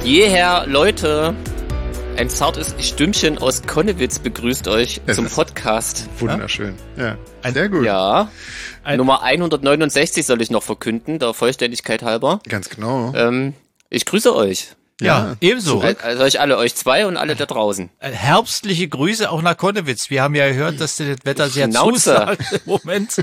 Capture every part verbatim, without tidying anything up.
Jeher, Leute, ein zartes Stimmchen aus Konnewitz begrüßt euch es zum Podcast. Wunderschön, ja. ja. Sehr gut. Ja, Ein Nummer hundertneunundsechzig soll ich noch verkünden, der Vollständigkeit halber. Ganz genau. Ähm, ich grüße euch. Ja, Ja, ebenso. Also euch alle, euch zwei und alle da draußen. Herbstliche Grüße auch nach Konnewitz. Wir haben ja gehört, dass dir das Wetter sehr Schnauze. zusagt im Moment.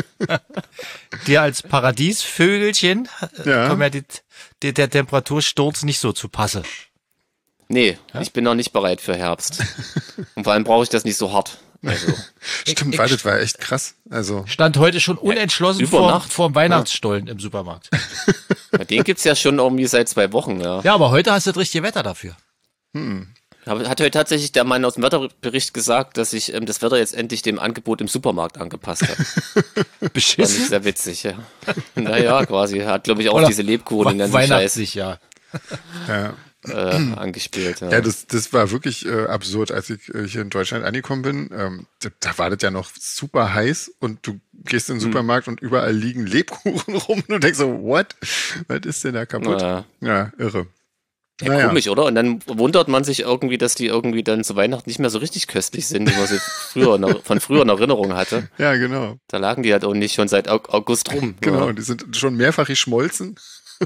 Dir als Paradiesvögelchen Ja. kommt ja die, die, der Temperatursturz nicht so zu Passe. Nee, ich bin noch nicht bereit für Herbst. Und vor allem brauche ich das nicht so hart. Also, Stimmt, ich- weil das war echt krass. Also, Stand heute schon unentschlossen über vor, Nacht. vor dem Weihnachtsstollen im Supermarkt. den gibt's ja schon irgendwie seit zwei Wochen, ja. Ja, aber heute hast du das richtige Wetter dafür. Hat heute tatsächlich der Mann aus dem Wetterbericht gesagt, dass sich ähm, das Wetter jetzt endlich dem Angebot im Supermarkt angepasst hat. Fand ich Beschissen. sehr witzig, ja. Naja, quasi. Er hat, glaube ich, auch Oder diese Lebkuchen, den ganzen Scheiß Weihnachtlich, ja. ja. äh, angespielt. Ja. Ja, das, das war wirklich äh, absurd, als ich äh, hier in Deutschland angekommen bin. Ähm, da, da war das ja noch super heiß und du gehst in den Supermarkt und überall liegen Lebkuchen rum und du denkst so, what? Was ist denn da kaputt? Ja. Ja, irre. Ja, Naja. komisch, oder? Und dann wundert man sich irgendwie, dass die irgendwie dann zu Weihnachten nicht mehr so richtig köstlich sind, wie man sie früher in, der- von früher in Erinnerung hatte. Ja, genau. Da lagen die halt auch nicht schon seit Au- August rum. Genau, Ja. die sind schon mehrfach geschmolzen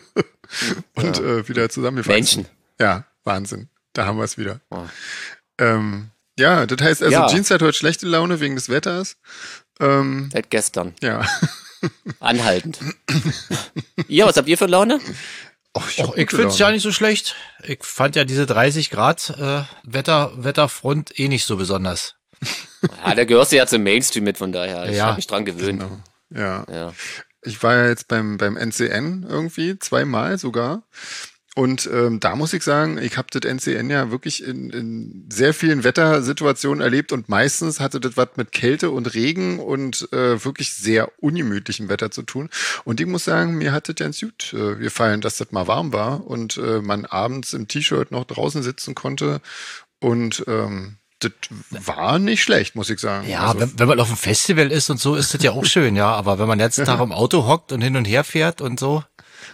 und äh, wieder zusammengefallen. Menschen. Ja, Wahnsinn. Da haben wir es wieder. Oh. Ähm, ja, das heißt also, Ja. Jeans hat heute schlechte Laune wegen des Wetters. Ähm, Seit gestern. ja. Anhaltend. Ihr, was habt ihr für Laune? Och, Och, hab ich gute find's ja Laune. nicht so schlecht. Ich fand ja diese dreißig Grad äh, Wetter, Wetterfront eh nicht so besonders. Ja, da gehörst du ja zum Mainstream mit, von daher. Ich Ja. habe mich dran gewöhnt. Genau. Ja. Ja. Ich war ja jetzt beim, beim N C N irgendwie, zweimal sogar. Und ähm, da muss ich sagen, ich habe das N C N ja wirklich in, in sehr vielen Wettersituationen erlebt und meistens hatte das was mit Kälte und Regen und äh, wirklich sehr ungemütlichem Wetter zu tun. Und ich muss sagen, mir hat das ganz gut äh, gefallen, dass das mal warm war und äh, man abends im T-Shirt noch draußen sitzen konnte. Und ähm, das war nicht schlecht, muss ich sagen. Ja, Also, wenn, wenn man auf dem Festival ist und so, ist das ja auch schön, ja. Aber wenn man den ganzen Tag im Auto hockt und hin und her fährt und so,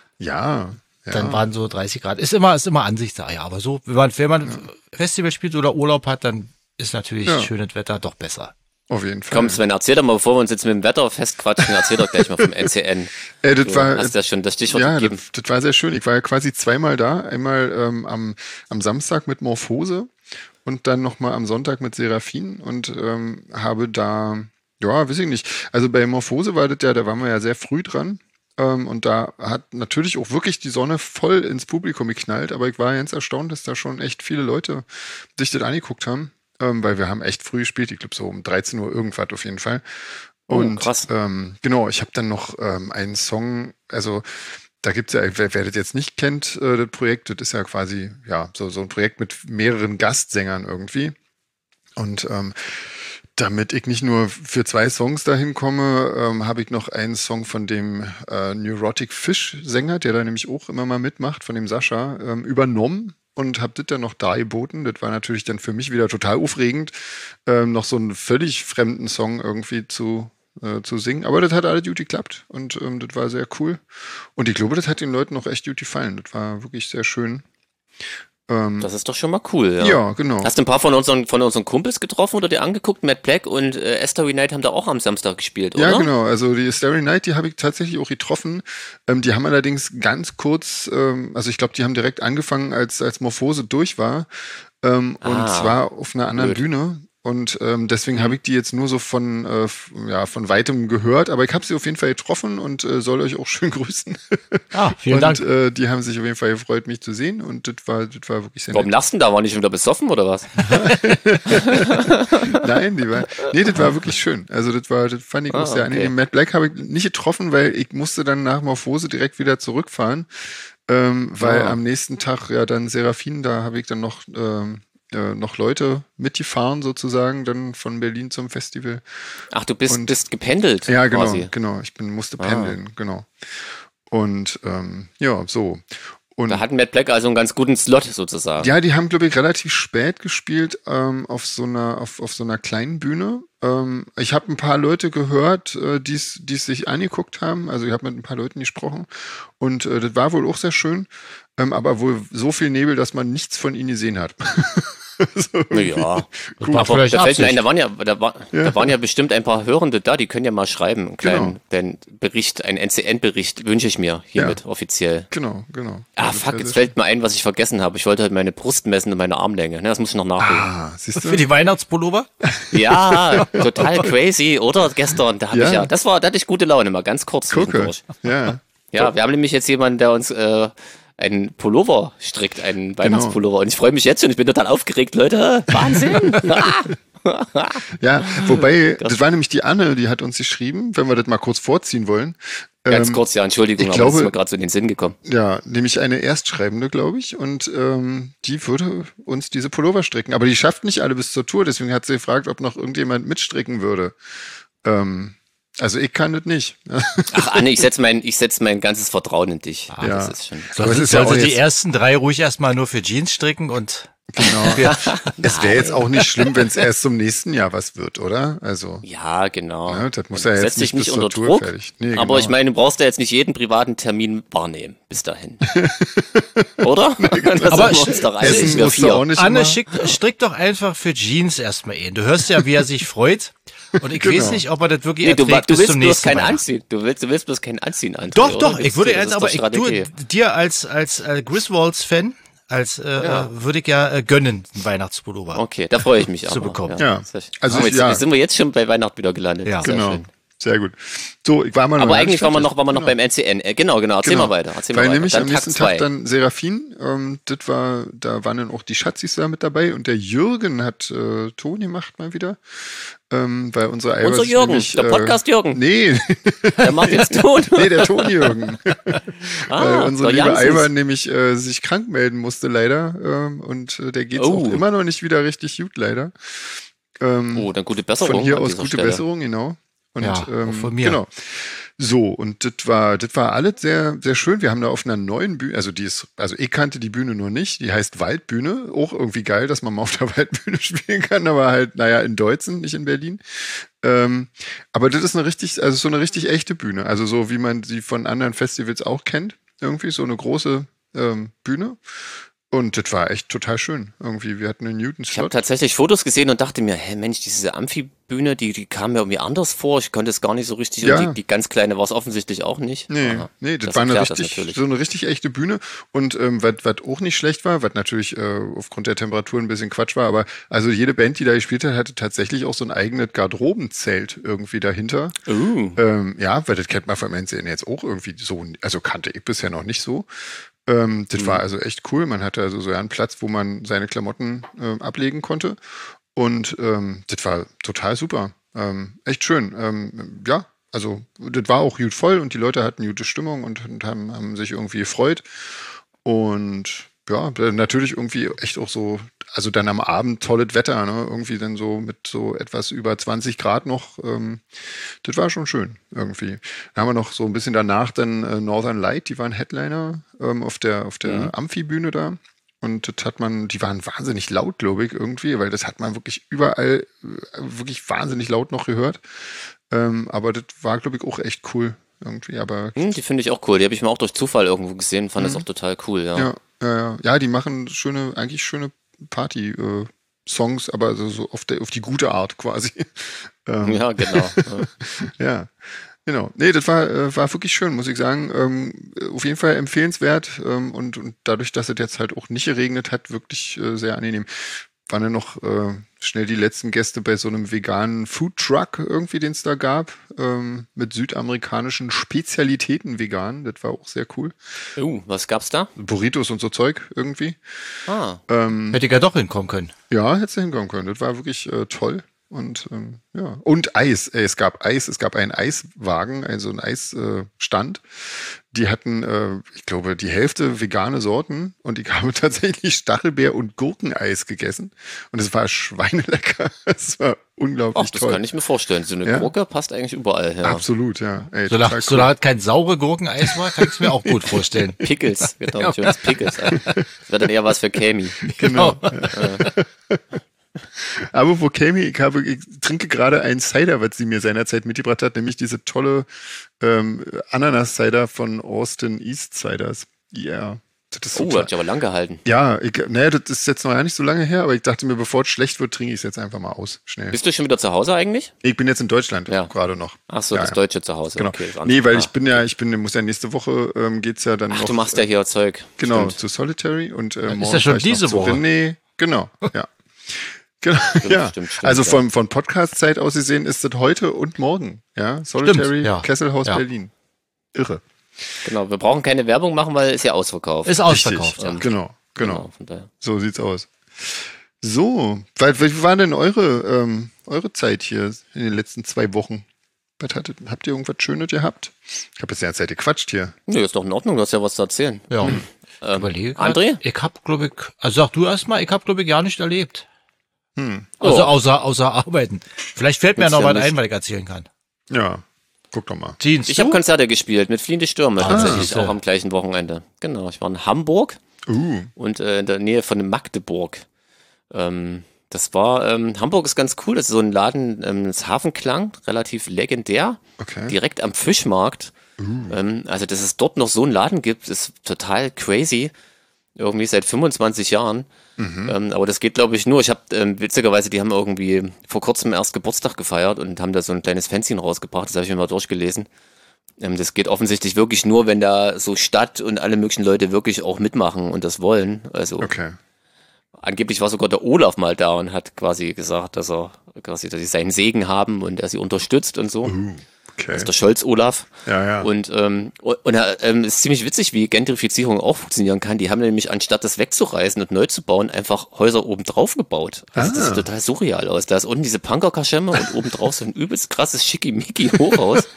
ja. Ja. dann waren so dreißig Grad. Ist immer, ist immer Ansichtssache, ja. Aber so, wenn man, wenn man Festival spielt oder Urlaub hat, dann ist natürlich Ja. schönes Wetter doch besser. Auf jeden Fall. Komm, Sven, erzähl doch mal, bevor wir uns jetzt mit dem Wetter festquatschen, erzähl doch gleich mal vom N C N. Äh, das Du war, hast ja schon das Stichwort ja, gegeben. das, das war sehr schön. Ich war ja quasi zweimal da. Einmal ähm, am, am Samstag mit Morphose und dann nochmal am Sonntag mit Seraphin und ähm, habe da, ja, weiß ich nicht. Also bei Morphose war das ja, da waren wir ja sehr früh dran. Ähm, und da hat natürlich auch wirklich die Sonne voll ins Publikum geknallt, aber ich war ganz erstaunt, dass da schon echt viele Leute sich das angeguckt haben, ähm, weil wir haben echt früh gespielt, ich glaube so um dreizehn Uhr irgendwas auf jeden Fall. Oh, Und krass. Ähm, genau, ich habe dann noch ähm, einen Song, also da gibt's ja, wer, wer das jetzt nicht kennt, äh, das Projekt, das ist ja quasi ja so, so ein Projekt mit mehreren Gastsängern irgendwie. Und ähm, damit ich nicht nur für zwei Songs dahin komme, ähm, habe ich noch einen Song von dem äh, Neurotic Fish Sänger, der da nämlich auch immer mal mitmacht, von dem Sascha, ähm, übernommen und habe das dann noch dargeboten. Das war natürlich dann für mich wieder total aufregend, ähm, noch so einen völlig fremden Song irgendwie zu, äh, zu singen. Aber das hat alles gut geklappt und ähm, das war sehr cool. Und ich glaube, das hat den Leuten noch echt gut gefallen. Das war wirklich sehr schön. Ähm, Das ist doch schon mal cool, ja. ja, genau. Hast du ein paar von unseren, von unseren Kumpels getroffen oder dir angeguckt? Matt Black und äh, Starry Night haben da auch am Samstag gespielt, oder? Ja, genau. Also die Starry Night, die habe ich tatsächlich auch getroffen. Ähm, die haben allerdings ganz kurz, ähm, also ich glaube, die haben direkt angefangen, als, als Morphose durch war. Ähm, Ah, und zwar auf einer anderen blöd. Bühne. Und ähm, deswegen habe ich die jetzt nur so von, äh, f- ja, von weitem gehört. Aber ich habe sie auf jeden Fall getroffen und äh, soll euch auch schön grüßen. Ah, vielen und Dank. Äh, die haben sich auf jeden Fall gefreut, mich zu sehen. Und das war, das war wirklich sehr Warum nett. lachst du denn da? War nicht schon wieder besoffen oder was? Nein, die war, nee, das war wirklich schön. Also das war, das fand ich Ah, auch sehr okay. angenehm. Matt Black habe ich nicht getroffen, weil ich musste dann nach Morphose direkt wieder zurückfahren, ähm, weil Ah. am nächsten Tag ja dann Seraphin, da habe ich dann noch ähm, äh, noch Leute mitgefahren sozusagen, dann von Berlin zum Festival. Ach, du bist, Und- bist gependelt Ja, genau, quasi. genau. Ich bin, musste Ah. pendeln, genau. Und ähm, ja, so. Und Da hat Matt Black also einen ganz guten Slot sozusagen. ja, die haben, glaube ich, relativ spät gespielt ähm, auf so einer auf, auf so einer kleinen Bühne. Ähm, ich habe ein paar Leute gehört, äh, die es sich angeguckt haben. Also ich habe mit ein paar Leuten gesprochen. Und äh, das war wohl auch sehr schön, ähm, aber wohl so viel Nebel, dass man nichts von ihnen gesehen hat. So ja, das war aber vielleicht da fällt mir Absicht. ein, da waren ja, da, war, Ja. da waren ja bestimmt ein paar Hörende da, die können ja mal schreiben, einen kleinen Genau. den Bericht, einen N C N-Bericht wünsche ich mir hiermit offiziell. Genau, genau. Ah, Also, fuck, das jetzt ist- fällt mir ein, was ich vergessen habe. Ich wollte halt meine Brust messen und meine Armlänge. Ne, das muss ich noch nachholen. Ah, siehst du? Für die Weihnachtspullover? Ja, total crazy, oder? Gestern, da habe Ja. ich ja, das war, da hatte ich gute Laune, mal ganz kurz Gucke. zwischendurch. Ja. Ja, wir haben nämlich jetzt jemanden, der uns äh, einen Pullover strickt, einen Genau. Weihnachtspullover. Und ich freue mich jetzt schon, ich bin total aufgeregt, Leute. Wahnsinn! Ah. Ja, wobei, das war nämlich die Anne, die hat uns geschrieben, wenn wir das mal kurz vorziehen wollen. Ganz Ähm, kurz, ja, Entschuldigung, ich aber das ist glaube- mir gerade so in den Sinn gekommen. Ja, nämlich eine Erstschreibende, glaube ich, und ähm, die würde uns diese Pullover stricken. Aber die schafft nicht alle bis zur Tour, deswegen hat sie gefragt, ob noch irgendjemand mitstricken würde. Ähm, also ich kann das nicht. Ach, Anne, ich setze mein, ich setz mein ganzes Vertrauen in dich. Ja. Das ist schon. Aber es Sollte, ist ja auch sollte die jetzt- ersten drei ruhig erstmal nur für Jeans stricken und Genau. Es wäre jetzt auch nicht schlimm, wenn es erst zum nächsten Jahr was wird, oder? Also, Ja, genau. Ja, das muss ja Setz jetzt dich nicht nicht bis unter zur Tour Druck. fertig. Nee, Aber genau. ich meine, du brauchst ja jetzt nicht jeden privaten Termin wahrnehmen. Bis dahin. Oder? Das Aber sind wir uns doch einig, Essen wir musst du vier. auch nicht Anne, immer. schick, strick doch einfach für Jeans erstmal ein. Du hörst ja, wie er sich freut. Und ich Genau. weiß nicht, ob er das wirklich Nee, du, erträgt du bis willst zum bloß nächsten kein Weihnachten. Anziehen. Du willst, du willst bloß kein Anziehen, André, Doch, oder? doch, ich Willst würde du? Das jetzt ist aber, doch ich, du, Strategie. dir als, als äh, Griswolds-Fan, als, äh, Ja. äh, würde ich ja äh, gönnen, einen Weihnachtspullover. Okay, da freue ich mich Zu aber. bekommen. Ja. Sehr schön. Also, Aber jetzt, ja. sind wir jetzt schon bei Weihnachten wieder gelandet. Ja. Sehr Genau. schön. Sehr gut. So, ich war mal noch Aber gar eigentlich nicht waren wir fertig. noch, waren wir noch Genau. beim N C N. Äh, genau, genau. Erzähl Genau. mal weiter. Erzähl Weil mal weiter. nämlich Dann am Tag nächsten zwei. Tag dann Seraphin, ähm, das war, da waren dann auch die Schatzis da mit dabei und der Jürgen hat äh, Ton gemacht mal wieder. Ähm, weil unsere Eiweiß Unser Jürgen, nämlich, der äh, Podcast Jürgen. Nee, Der macht jetzt Ton. nee, der Ton-Jürgen. Ah, weil unsere der liebe Janssens. Eiweiß nämlich äh, sich krank melden musste leider ähm, und äh, der geht's Oh. auch immer noch nicht wieder richtig gut leider. Ähm, Oh, dann gute Besserung. Von hier an aus dieser gute Stelle. Besserung, genau. Und, Ja, auch ähm, von mir. Genau. So, und das war, das war alles sehr, sehr schön. Wir haben da auf einer neuen Bühne, also die ist, also ich kannte die Bühne noch nicht, die heißt Waldbühne. Auch irgendwie geil, dass man mal auf der Waldbühne spielen kann, aber halt, naja, in Deutzen, nicht in Berlin. Ähm, aber das ist eine richtig, also so eine richtig echte Bühne. Also so, wie man sie von anderen Festivals auch kennt. Irgendwie so eine große ähm, Bühne. Und das war echt total schön. Irgendwie, wir hatten einen Ich habe Newton-Slot. tatsächlich Fotos gesehen und dachte mir, hä, Mensch, diese Amphibühne, die, die kam mir irgendwie anders vor. Ich konnte es gar nicht so richtig. Ja. Und die, die ganz kleine war es offensichtlich auch nicht. Nee, Aha. nee, das, Das war eine erklärt das richtig, natürlich. so eine richtig echte Bühne. Und ähm, was was auch nicht schlecht war, was natürlich äh, aufgrund der Temperatur ein bisschen Quatsch war, aber also jede Band, die da gespielt hat, hatte tatsächlich auch so ein eigenes Garderobenzelt irgendwie dahinter. Uh. Ähm, ja, weil das kennt man vom N C N jetzt auch irgendwie so, also kannte ich bisher noch nicht so. Ähm, das war also echt cool. Man hatte also so einen Platz, wo man seine Klamotten äh, ablegen konnte. Und ähm, das war total super. Ähm, echt schön. Ähm, ja, also das war auch gut voll und die Leute hatten gute Stimmung und, und haben, haben sich irgendwie gefreut. Und ja, natürlich irgendwie echt auch so, also dann am Abend tolles Wetter, ne? Irgendwie dann so mit so etwas über zwanzig Grad noch. Ähm, das war schon schön irgendwie. Dann haben wir noch so ein bisschen danach dann äh, Northern Light, die waren Headliner ähm, auf der, auf der Mhm. Amphibühne da. Und das hat man, die waren wahnsinnig laut, glaube ich, irgendwie, weil das hat man wirklich überall äh, wirklich wahnsinnig laut noch gehört. Ähm, aber das war, glaube ich, auch echt cool irgendwie. Aber Hm, die finde ich auch cool. Die habe ich mal auch durch Zufall irgendwo gesehen. Fand das auch total cool, ja. ja, ja, ja, ja, die machen schöne, eigentlich schöne Party-Songs, aber so, so auf, der, auf die gute Art quasi. ähm, Ja, genau. Ja. Ja, genau. Nee, das war, äh, war wirklich schön, muss ich sagen. Ähm, auf jeden Fall empfehlenswert ähm, und, und dadurch, dass es jetzt halt auch nicht geregnet hat, wirklich äh, sehr angenehm. Waren dann noch äh, schnell die letzten Gäste bei so einem veganen Foodtruck irgendwie, den es da gab, ähm, mit südamerikanischen Spezialitäten vegan. Das war auch sehr cool. Uh, was gab's da? Burritos und so Zeug irgendwie. Ah, Ähm, Hätte ich ja doch hinkommen können. Ja, hättest du hinkommen können. Das war wirklich äh, toll. Und ähm, ja. Und Eis. Ey, es gab Eis, es gab einen Eiswagen, also einen Eisstand. Äh, Stand. Die hatten, äh, ich glaube, die Hälfte vegane Sorten und ich habe tatsächlich Stachelbeer und Gurkeneis gegessen. Und es war schweinelecker. Es war unglaublich ach, das toll. kann ich mir vorstellen. So eine Ja. Gurke passt eigentlich überall. Ja. Absolut, ja. Ey, Solange, total cool. solange es kein saure Gurkeneis war, kann ich es mir auch gut vorstellen. Pickles, genau, schönes Pickles. Das wäre dann eher was für Kami. Genau. Aber wo Kami, ich, habe, ich trinke gerade einen Cider, was sie mir seinerzeit mitgebracht hat, nämlich diese tolle ähm, Ananas-Cider von Austin East Ciders. Ja. Yeah. Das oh, total, hat sich aber lang gehalten. Ja, ich, naja, das ist jetzt noch gar nicht so lange her, aber ich dachte mir, bevor es schlecht wird, trinke ich es jetzt einfach mal aus. Schnell. Bist du schon wieder zu Hause eigentlich? Ich bin jetzt in Deutschland ja. gerade noch. Ach so, ja, das ja. deutsche Zuhause. Genau. Okay, nee, weil ah. ich bin ja, ich bin, muss ja nächste Woche ähm, geht's ja dann Ach, noch. du machst ja hier Zeug. Genau, Stimmt. zu Solitary und äh, morgen ist ja schon diese Woche. Nee, genau, ja. Genau, stimmt, ja. Stimmt, stimmt, also ja. von, von Podcast-Zeit aus gesehen ist das heute und morgen. Ja, Solitary, stimmt, ja. Kesselhaus ja. Berlin. Irre. Genau, wir brauchen keine Werbung machen, weil es ja ausverkauft. Ist ausverkauft, ja. Und, Genau, genau. genau so sieht's aus. So, wie, wie war denn eure, ähm, eure Zeit hier in den letzten zwei Wochen? Was hattet, habt ihr irgendwas Schönes gehabt? Ich habe jetzt die ganze Zeit gequatscht hier. Nee, ist doch in Ordnung, du hast ja was zu erzählen. Ja. Hm. Ähm, Überlege grad. André? Ich hab, glaube ich, also sag du erst mal, ich hab, glaube ich, gar nicht erlebt. Hm. Also Oh. außer, außer Arbeiten. Vielleicht fällt mir ja Ist noch ja was nicht- ein, weil ich erzählen kann. Ja, guck doch mal. Dienst Ich habe Konzerte gespielt mit Fliehende Stürme Ah, tatsächlich, siehste. auch am gleichen Wochenende. Genau, ich war in Hamburg Uh, und äh, in der Nähe von Magdeburg. Ähm, das war, ähm, Hamburg ist ganz cool, das ist so ein Laden, ähm, das Hafenklang, relativ legendär, okay. direkt am Fischmarkt. Ähm, also, dass es dort noch so einen Laden gibt, ist total crazy. Irgendwie seit fünfundzwanzig Jahren. Mhm. Ähm, aber das geht, glaube ich, nur. Ich habe, ähm, witzigerweise, die haben irgendwie vor kurzem erst Geburtstag gefeiert und haben da so ein kleines Fanzine rausgebracht. Das habe ich mir mal durchgelesen. Ähm, das geht offensichtlich wirklich nur, wenn da so Stadt und alle möglichen Leute wirklich auch mitmachen und das wollen. Also Okay. angeblich war sogar der Olaf mal da und hat quasi gesagt, dass er quasi, dass sie seinen Segen haben und er sie unterstützt und so. Uh, okay. Das ist der Scholz-Olaf. Ja, ja. Und, ähm, und, und ähm, es ist ziemlich witzig, wie Gentrifizierung auch funktionieren kann. Die haben nämlich, anstatt das wegzureißen und neu zu bauen, einfach Häuser oben drauf gebaut. Also das Ah. sieht total surreal aus. Da ist unten diese Punkerkaschemme und oben drauf so ein übelst krasses Schickimicki-Hochhaus.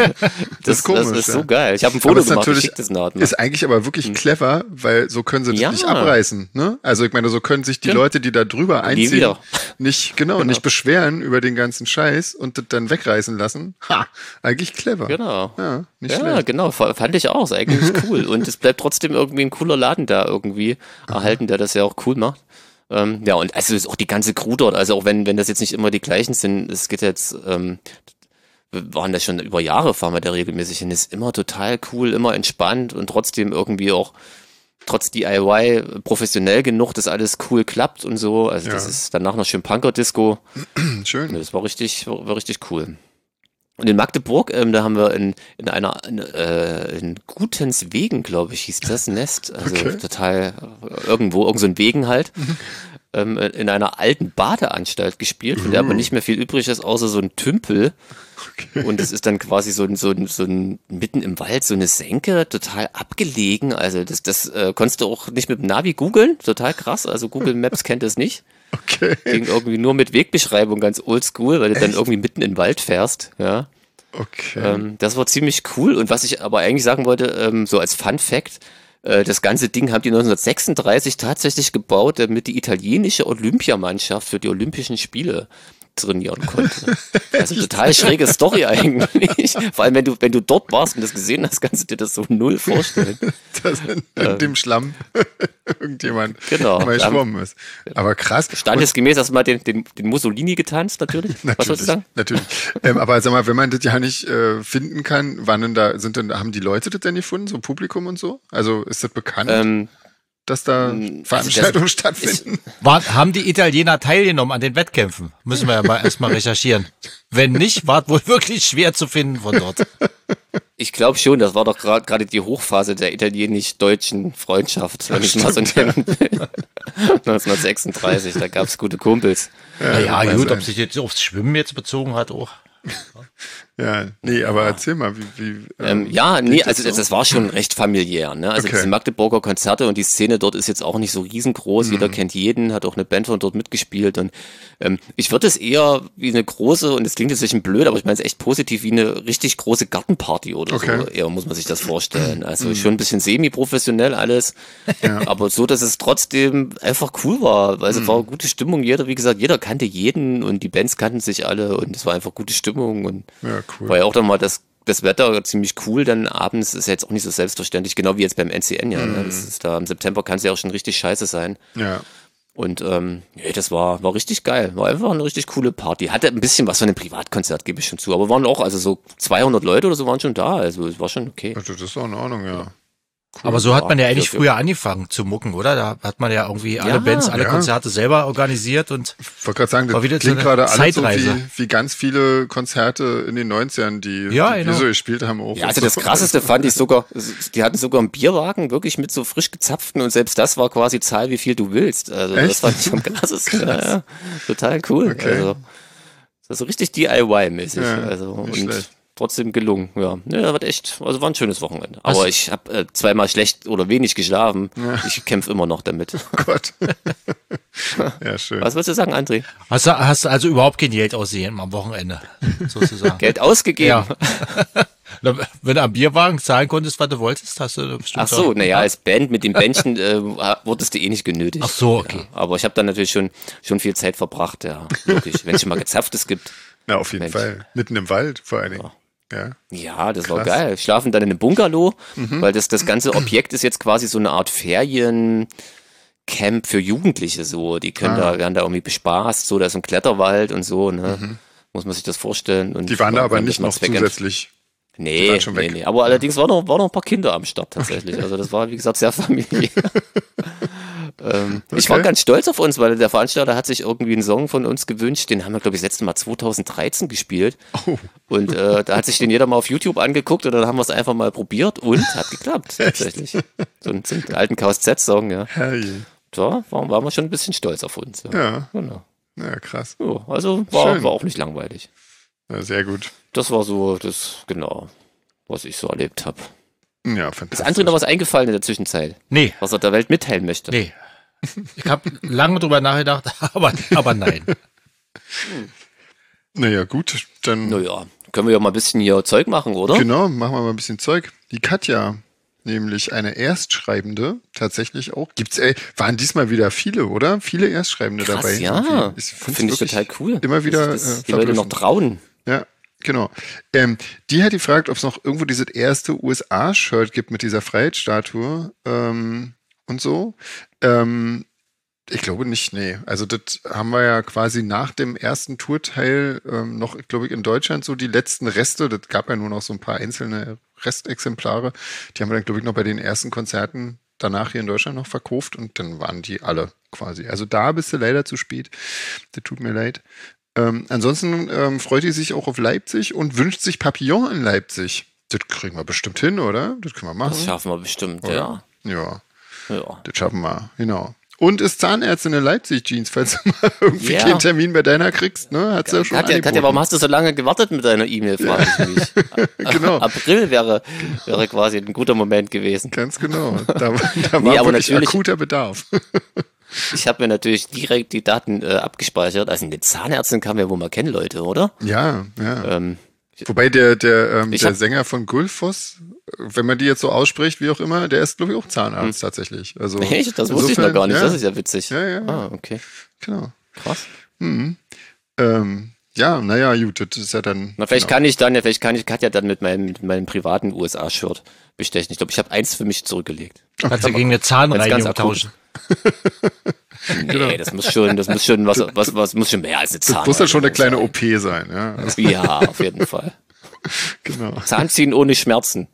Das, ist komisch, das ist ja. so geil. Ich habe ein Aber Foto es ist gemacht, ich natürlich- schick das nachher. Ist eigentlich aber wirklich clever, weil so können sie das Ja. nicht abreißen. Ne? Also ich meine, so können sich die Stimmt. Leute, die da drüber Nie einziehen, wieder. nicht genau, nicht beschweren über den ganzen Scheiß und das dann wegreißen lassen. Ha, eigentlich clever. Genau. Ja, nicht Ja, schlecht. genau, fa- fand ich auch. Ist eigentlich cool. Und es bleibt trotzdem irgendwie ein cooler Laden da irgendwie erhalten, der das ja auch cool macht. Ähm, ja, und also ist auch die ganze Crew dort, also auch wenn, wenn das jetzt nicht immer die gleichen sind, es geht jetzt, ähm, wir waren da schon über Jahre, fahren wir da regelmäßig hin, ist immer total cool, immer entspannt und trotzdem irgendwie auch trotz D I Y professionell genug, dass alles cool klappt und so. Also das Ja. ist danach noch schön Punker-Disco. Schön. Das war richtig, war, war richtig cool. Und in Magdeburg, ähm, da haben wir in, in einer, in, äh, in Gutenswegen, glaube ich, hieß das Nest, also Okay. total äh, irgendwo, irgend so ein Wegen halt, ähm, in einer alten Badeanstalt gespielt, von der aber nicht mehr viel übrig ist, außer so ein Tümpel. Und es ist dann quasi so ein, so ein, so ein, mitten im Wald, so eine Senke, total abgelegen. Also das, das äh, konntest du auch nicht mit dem Navi googeln, total krass. Also Google Maps kennt das nicht. Okay. Ging irgendwie nur mit Wegbeschreibung, ganz oldschool, weil du dann irgendwie mitten in den Wald fährst. Ja, Okay. ähm, das war ziemlich cool. Und was ich aber eigentlich sagen wollte, ähm, so als Fun Fact, äh, das ganze Ding haben die neunzehnhundertsechsunddreißig tatsächlich gebaut, damit die italienische Olympiamannschaft für die Olympischen Spiele trainieren konnte. Also total schräge Story eigentlich. Vor allem, wenn du, wenn du dort warst und das gesehen hast, kannst du dir das so null vorstellen. Dass in, in dem Schlamm irgendjemand Genau. mal Da haben- schwommen ist. Aber krass. Standesgemäß erstmal den, den, den Mussolini getanzt, natürlich. Was sollst Natürlich, du sagen? natürlich. ähm, aber sag mal, wenn man das ja nicht äh, finden kann, wann denn da, sind denn, haben die Leute das denn gefunden, so Publikum und so? Also ist das bekannt, Ähm, dass da also Veranstaltungen das- stattfinden? War, haben die Italiener teilgenommen an den Wettkämpfen? Müssen wir ja mal erstmal recherchieren. Wenn nicht, war es wohl wirklich schwer zu finden von dort. Ich glaube schon, das war doch gerade gerade die Hochphase der italienisch-deutschen Freundschaft, wenn ich mal so nennen will. neunzehnhundertsechsunddreißig, da gab es gute Kumpels. Ja, ja kann gut, sein. ob sich jetzt aufs Schwimmen jetzt bezogen hat, auch. Ja, nee, aber erzähl mal, wie, wie Ähm, ja, nee, geht das also so? das, das war schon recht familiär. Ne? Also Okay. diese Magdeburger Konzerte und die Szene dort ist jetzt auch nicht so riesengroß. Jeder kennt jeden, hat auch eine Band von dort mitgespielt. Und ähm, ich würde es eher wie eine große, und das klingt jetzt ein bisschen blöd, aber ich meine es echt positiv, wie eine richtig große Gartenparty oder Okay. so. Eher muss man sich das vorstellen. Also schon ein bisschen semi-professionell alles, aber so, dass es trotzdem einfach cool war. Weil es war eine gute Stimmung. Jeder, wie gesagt, jeder kannte jeden und die Bands kannten sich alle und es war einfach gute Stimmung. Und Ja, cool. war ja auch dann mal das, das Wetter ziemlich cool, dann abends ist ja jetzt auch nicht so selbstverständlich, genau wie jetzt beim N C N, ja. Ne? Das ist da im September kann es ja auch schon richtig scheiße sein. Ja. Und ähm, nee, das war, war richtig geil. War einfach eine richtig coole Party. Hatte ein bisschen was von einem Privatkonzert, gebe ich schon zu. Aber waren auch, also so zweihundert Leute oder so waren schon da. Also es war schon okay. Also das ist auch in Ordnung, ja. Cool. Aber so hat man ja eigentlich ja, früher angefangen zu mucken, oder? Da hat man ja irgendwie alle Ja, Bands, alle ja. Konzerte selber organisiert und Ich wollte gerade sagen, das War wieder klingt so eine gerade alles so Zeitreise. wie, wie ganz viele Konzerte in den neunzigern, die, Ja, die genau. wir so gespielt haben. Auch Ja, also das Krasseste fand ich sogar, die hatten sogar einen Bierwagen, wirklich mit so frisch gezapften und selbst das war quasi Zahl, wie viel du willst. Also Echt? das fand ich am krassesten. Ja, ja. Total cool. Okay. Also, das ist so richtig D I Y-mäßig. Ja, also, nicht und schlecht. trotzdem gelungen. Ja, ja, das war echt, also war ein schönes Wochenende. Aber Was? ich habe äh, zweimal schlecht oder wenig geschlafen. Ich kämpfe immer noch damit. Oh Gott. Ja, schön. Was wolltest du sagen, André? hast du hast du also überhaupt kein Geld aussehen am Wochenende, sozusagen. Geld ausgegeben? Ja. Na, wenn du am Bierwagen zahlen konntest, was du wolltest, hast du bestimmt Ach so, auch- naja, als Band mit dem Bändchen äh, wurdest du eh nicht genötigt. Ach so, okay. Ja, aber ich habe dann natürlich schon, schon viel Zeit verbracht, ja, wirklich. Wenn es schon mal Gezapftes gibt. Na, auf jeden Mensch. Fall. Mitten im Wald vor allen Dingen. Ja. Ja, das war Krass. geil. Schlafen dann in einem Bungalow, weil das, das ganze Objekt ist jetzt quasi so eine Art Feriencamp für Jugendliche so. Die können Ah. da, werden da irgendwie bespaßt, so, da ist ein Kletterwald und so, ne. Muss man sich das vorstellen. Und Die waren da aber wenn das nicht mal noch zweckent- zusätzlich. Die Nee, waren schon nee, weg. nee. Aber allerdings waren noch, waren noch ein paar Kinder am Start tatsächlich. Also das war, wie gesagt, sehr familiär. ähm, Ich war Okay. ganz stolz auf uns, weil der Veranstalter hat sich irgendwie einen Song von uns gewünscht. Den haben wir, glaube ich, das letzte Mal zweitausenddreizehn gespielt. Oh. Und äh, da hat sich den jeder mal auf YouTube angeguckt und dann haben wir es einfach mal probiert und hat geklappt tatsächlich. So einen, so einen alten K S Z-Song, ja. Herrje. Da waren, waren wir schon ein bisschen stolz auf uns. Ja, Ja. Genau. Ja, krass. Ja, also war, Schön. war auch nicht langweilig. Ja, sehr gut. Das war so das, genau, was ich so erlebt habe. Ja, Ist fantastisch. André noch was eingefallen in der Zwischenzeit, Nee, was er der Welt mitteilen möchte? nee. Ich habe lange drüber nachgedacht, aber, aber nein. Naja, gut. Dann Naja, können wir ja mal ein bisschen hier Zeug machen, oder? genau, machen wir mal ein bisschen Zeug. Die Katja, nämlich eine Erstschreibende, tatsächlich auch. Gibt's, ey, waren diesmal wieder viele, oder? Viele Erstschreibende Krass, dabei. ja. Irgendwie. Ich find's Finde ich wirklich total cool. Immer wieder dass sich das äh, die Leute noch verblüffend. trauen. Ja, genau. Ähm, die hat gefragt, ob es noch irgendwo dieses erste U S A-Shirt gibt mit dieser Freiheitsstatue ähm, und so. Ähm, ich glaube nicht, nee. Also das haben wir ja quasi nach dem ersten Tourteil ähm, noch, glaube ich, in Deutschland so die letzten Reste. Das gab ja nur noch so ein paar einzelne Restexemplare. Die haben wir dann, glaube ich, noch bei den ersten Konzerten danach hier in Deutschland noch verkauft und dann waren die alle quasi. Also da bist du leider zu spät. Das tut mir leid. Ähm, ansonsten ähm, freut die sich auch auf Leipzig und wünscht sich Papillon in Leipzig. Das kriegen wir bestimmt hin, oder? Das können wir machen. Das schaffen wir bestimmt, oder? ja. Ja, ja. das schaffen wir, genau. Und ist Zahnärztin in Leipzig, Jeans, falls du mal irgendwie Ja. keinen Termin bei deiner kriegst, ne? Hat sie ja schon Katja, Katja, angeboten. warum hast du so lange gewartet mit deiner E-Mail, frage ich mich. Genau. April wäre, wäre quasi ein guter Moment gewesen. Ganz genau. Da, da war Nee, aber wirklich natürlich- akuter Bedarf. Ich habe mir natürlich direkt die Daten äh, abgespeichert. Also eine Zahnärztin kann man ja wohl mal kennen, Leute, oder? Ja, ja. Ähm, Wobei der, der, ähm, Ich der hab- Sänger von Gulfos, wenn man die jetzt so ausspricht, wie auch immer, der ist, glaube ich, auch Zahnarzt tatsächlich. Also Hm. echt? Das wusste ich insofern, noch gar nicht. Ja, Das ist ja witzig. Ja, ja, ja. Ah, okay. genau. Krass. Mhm. Ähm, ja, naja, gut, das ist ja dann. Na, vielleicht genau. kann ich dann, ja, vielleicht kann ich Katja dann mit meinem, mit meinem privaten U S A-Shirt bestechen. Ich glaube, ich habe eins für mich zurückgelegt. Kannst du gegen eine Wenn's ganz Zahnreinigung akut tauschen. Nee, das muss schon, das muss schon was, was, was muss schon mehr als eine Das Zahnreinigung muss dann schon eine kleine sein. O P sein, ja. Also, Ja, auf jeden Fall. genau, Zahnziehen ohne Schmerzen.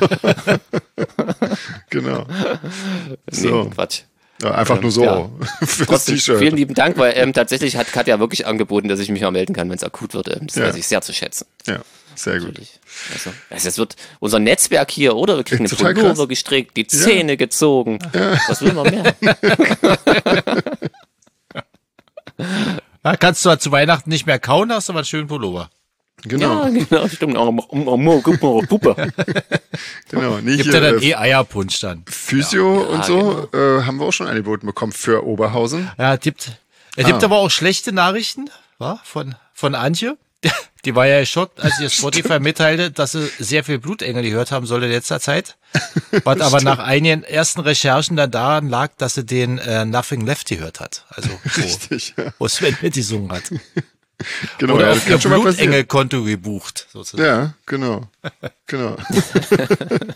genau. Nee, So. Quatsch. Ja, einfach nur so. ja. Für das Trotzdem, vielen T-Shirt. lieben Dank, weil ähm, tatsächlich hat Katja wirklich angeboten, dass ich mich mal melden kann, wenn es akut wird. Ähm, Das Ja. weiß ich sehr zu schätzen. Ja, sehr gut. Natürlich. Also, also es wird unser Netzwerk hier, oder? Wir kriegen Ja, eine total Pullover krass. gestrickt, die Zähne gezogen. Was will man mehr? Ja, kannst du halt zu Weihnachten nicht mehr kauen, hast du aber einen schönen Pullover. Genau, Ja, genau, stimmt. Oh, oh, oh, guck mal, Puppe. genau. Nee, Gibt hier, ja dann äh, eh Eierpunsch dann. Physio Ja, und so äh, haben wir auch schon angeboten bekommen für Oberhausen. Ja, es gibt, es gibt Ah. aber auch schlechte Nachrichten wa, von, von Antje. Die war ja geschockt, als ihr Spotify mitteilte, dass sie sehr viel Blutengel gehört haben soll in letzter Zeit. Was aber nach einigen ersten Recherchen dann daran lag, dass sie den äh, Nothing Left gehört hat. Also wo, Richtig, ja. wo Sven mitgesungen hat. Genau, Oder ja, auf das ihr kann schon mal passieren. Blutengelkonto gebucht. Sozusagen. Ja, genau. Genau.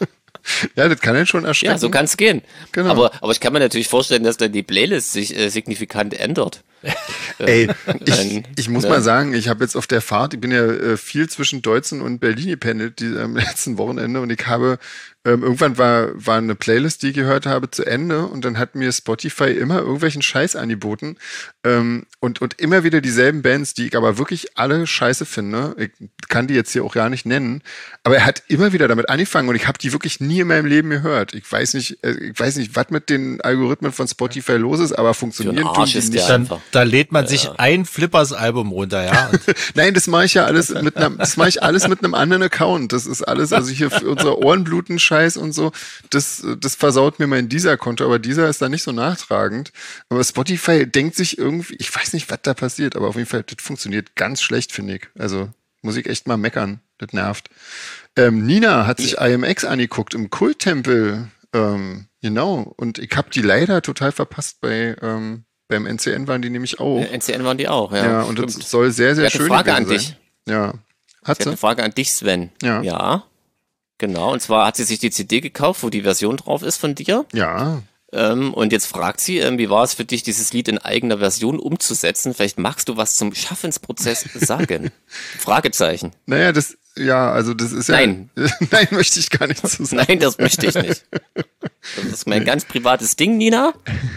Ja, das kann ja schon erschrecken. Ja, so kann es gehen. Genau. Aber, aber ich kann mir natürlich vorstellen, dass dann die Playlist sich äh, signifikant ändert. Ey, ich, Dann, ich muss ne? mal sagen, ich habe jetzt auf der Fahrt, ich bin ja äh, viel zwischen Deutzen und Berlin gependelt die, am letzten Wochenende und ich habe, ähm, irgendwann war, war eine Playlist, die ich gehört habe, zu Ende und dann hat mir Spotify immer irgendwelchen Scheiß angeboten ähm, und, und immer wieder dieselben Bands, die ich aber wirklich alle scheiße finde. Ich kann die jetzt hier auch gar nicht nennen, aber er hat immer wieder damit angefangen und ich habe die wirklich nie in meinem Leben gehört. Ich weiß nicht, äh, ich weiß nicht, was mit den Algorithmen von Spotify los ist, aber funktionieren tun Arsch die ist nicht. der Dann, einfach. da lädt man sich ein Flippers-Album runter, ja. Und Nein, das mache ich ja alles mit einem, das mache ich alles mit einem anderen Account. Das ist alles, also hier für unsere Ohrenbluten-Scheiß und so, das, das versaut mir mein Deezer-Konto, aber Deezer ist da nicht so nachtragend. Aber Spotify denkt sich irgendwie, ich weiß nicht, was da passiert, aber auf jeden Fall, das funktioniert ganz schlecht, finde ich. Also muss ich echt mal meckern. Das nervt. Ähm, Nina hat sich I M X angeguckt im Kulttempel. Ähm, genau. Und ich habe die leider total verpasst bei ähm, beim N C N waren die nämlich auch. N C N waren die auch, ja. Ja, und Stimmt. das soll sehr, sehr Ich hatte schön eine Frage gewesen an sein. dich. Ja. Hat Ich habe eine sie? Frage an dich, Sven. Ja. Ja. Genau. Und zwar hat sie sich die C D gekauft, wo die Version drauf ist von dir. Ja. Ähm, und jetzt fragt sie, ähm, wie war es für dich, dieses Lied in eigener Version umzusetzen? Vielleicht magst du was zum Schaffensprozess sagen. Fragezeichen. Naja, das, ja, also das ist ja. Nein. Nein, möchte ich gar nicht zu sagen. Nein, das möchte ich nicht. Das ist mein ganz privates Ding, Nina.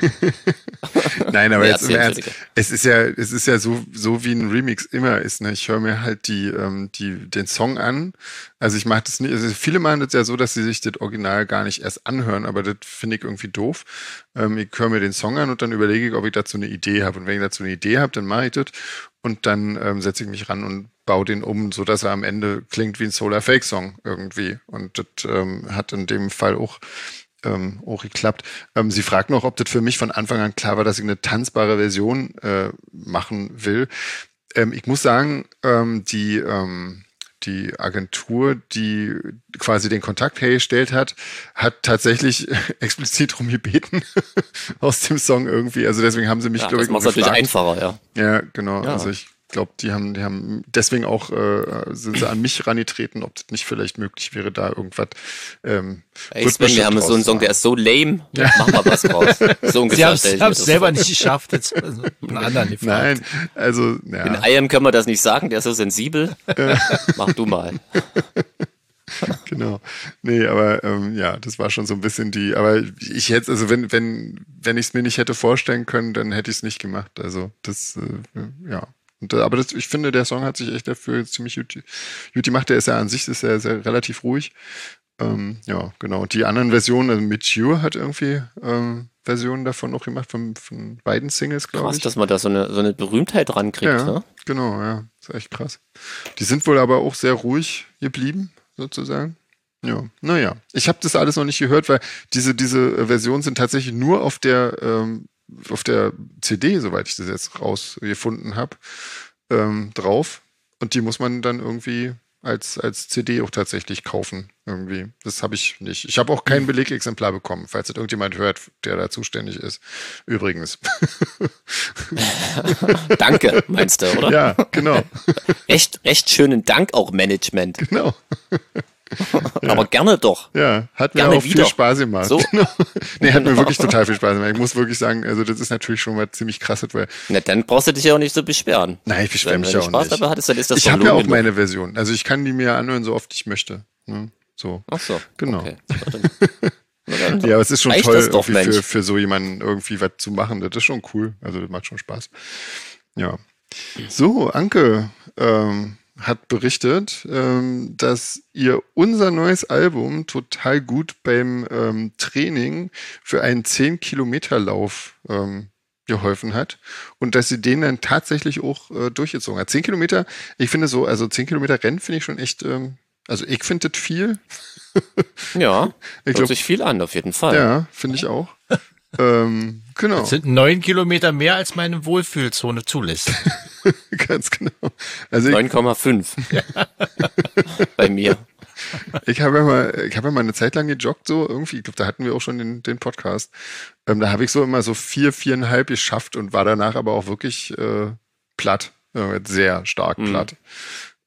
Nein, aber Nee, jetzt im erzähl, Ernst, Entschuldige. es ist ja, es ist ja so, so wie ein Remix immer ist, ne? Ich höre mir halt die, ähm, die, den Song an. Also ich mache das nicht, also viele machen das ja so, dass sie sich das Original gar nicht erst anhören, aber das finde ich irgendwie doof. Ähm, ich höre mir den Song an und dann überlege ich, ob ich dazu eine Idee habe. Und wenn ich dazu eine Idee habe, dann mache ich das und dann ähm, setze ich mich ran und baue den um, so dass er am Ende klingt wie ein Solar Fake Song irgendwie. Und das ähm, hat in dem Fall auch Ähm, auch geklappt. Ähm, sie fragt noch, ob das für mich von Anfang an klar war, dass ich eine tanzbare Version äh, machen will. Ähm, ich muss sagen, ähm, die, ähm, die Agentur, die quasi den Kontakt hergestellt hat, hat tatsächlich explizit darum gebeten aus dem Song irgendwie. Also deswegen haben sie mich, Ja, glaube das ich, macht es natürlich gefragt. einfacher, ja. Ja, genau. Ja. Also ich glaube, die haben, die haben deswegen auch äh, sind sie an mich rangetreten, ob das nicht vielleicht möglich wäre, da irgendwas. Ähm, Ey, wird Sven, wir bestimmt haben so einen Song, der draus ist so lame. Mach mal was draus. So sie ungefähr haben stell ich mir es das selber vor. nicht geschafft, jetzt also einen anderen gefragt. Nein, also In ja, I A M können wir das nicht sagen, der ist so sensibel. Mach du mal. genau. Nee, aber ähm, ja, das war schon so ein bisschen die. Aber ich hätte, also wenn wenn wenn ich es mir nicht hätte vorstellen können, dann hätte ich es nicht gemacht. Also das, äh, ja. Und, äh, aber das, ich finde, der Song hat sich echt dafür ziemlich gut, gut gemacht. Der ist ja an sich ist ja sehr relativ ruhig. Ähm, ja, genau. Und die anderen Versionen, also Mature hat irgendwie ähm, Versionen davon noch gemacht, von, von beiden Singles, glaube Krass, ich. dass man da so eine, so eine Berühmtheit rankriegt. Ja, Ne? genau, ja. Ist echt krass. Die sind wohl aber auch sehr ruhig geblieben, sozusagen. Ja, naja. Ich habe das alles noch nicht gehört, weil diese, diese Versionen sind tatsächlich nur auf der, ähm, auf der C D, soweit ich das jetzt rausgefunden habe, ähm, drauf. Und die muss man dann irgendwie als, als C D auch tatsächlich kaufen. Irgendwie. Das habe ich nicht. Ich habe auch kein Belegexemplar bekommen, falls das irgendjemand hört, der da zuständig ist. Übrigens. Danke, meinst du, oder? Ja, genau. Echt, echt schönen Dank auch Management. Genau. Aber gerne doch. Ja, hat mir Gerne auch viel wieder. Spaß gemacht. So. Genau. Nee, hat mir Genau. wirklich total viel Spaß gemacht. Ich muss wirklich sagen, also das ist natürlich schon mal ziemlich krass, weil Na, dann brauchst du dich ja auch nicht so beschweren. nein, ich beschwere Wenn mich du ja auch Spaß nicht. dabei hattest, dann ist das Ich doch habe ja Lohn auch genug. meine Version. Also ich kann die mir anhören, so oft ich möchte. Ne? So. Ach so. Genau. Okay. Na dann- na dann Ja, aber es ist schon reicht toll, das doch, irgendwie für, Mensch. für so jemanden irgendwie was zu machen. Das ist schon cool. Also das macht schon Spaß. Ja. So, Anke ähm, hat berichtet, ähm, dass ihr unser neues Album total gut beim ähm, Training für einen zehn Kilometer Lauf ähm, geholfen hat und dass sie den dann tatsächlich auch äh, durchgezogen hat. zehn Kilometer, ich finde so, also zehn Kilometer Rennen finde ich schon echt, ähm, also ich finde das viel. Ja, Ich hört glaub- sich viel an, auf jeden Fall. Ja, finde ich auch. ähm, genau, Das sind neun Kilometer mehr, als meine Wohlfühlzone zulässt. ganz genau. Also ich, neun Komma fünf bei mir. ich habe ja mal, ich habe ja mal eine Zeit lang gejoggt, so irgendwie, ich glaube, da hatten wir auch schon den, den Podcast. Ähm, da habe ich so immer so vier, viereinhalb geschafft und war danach aber auch wirklich äh, platt, äh, sehr stark Mhm. platt.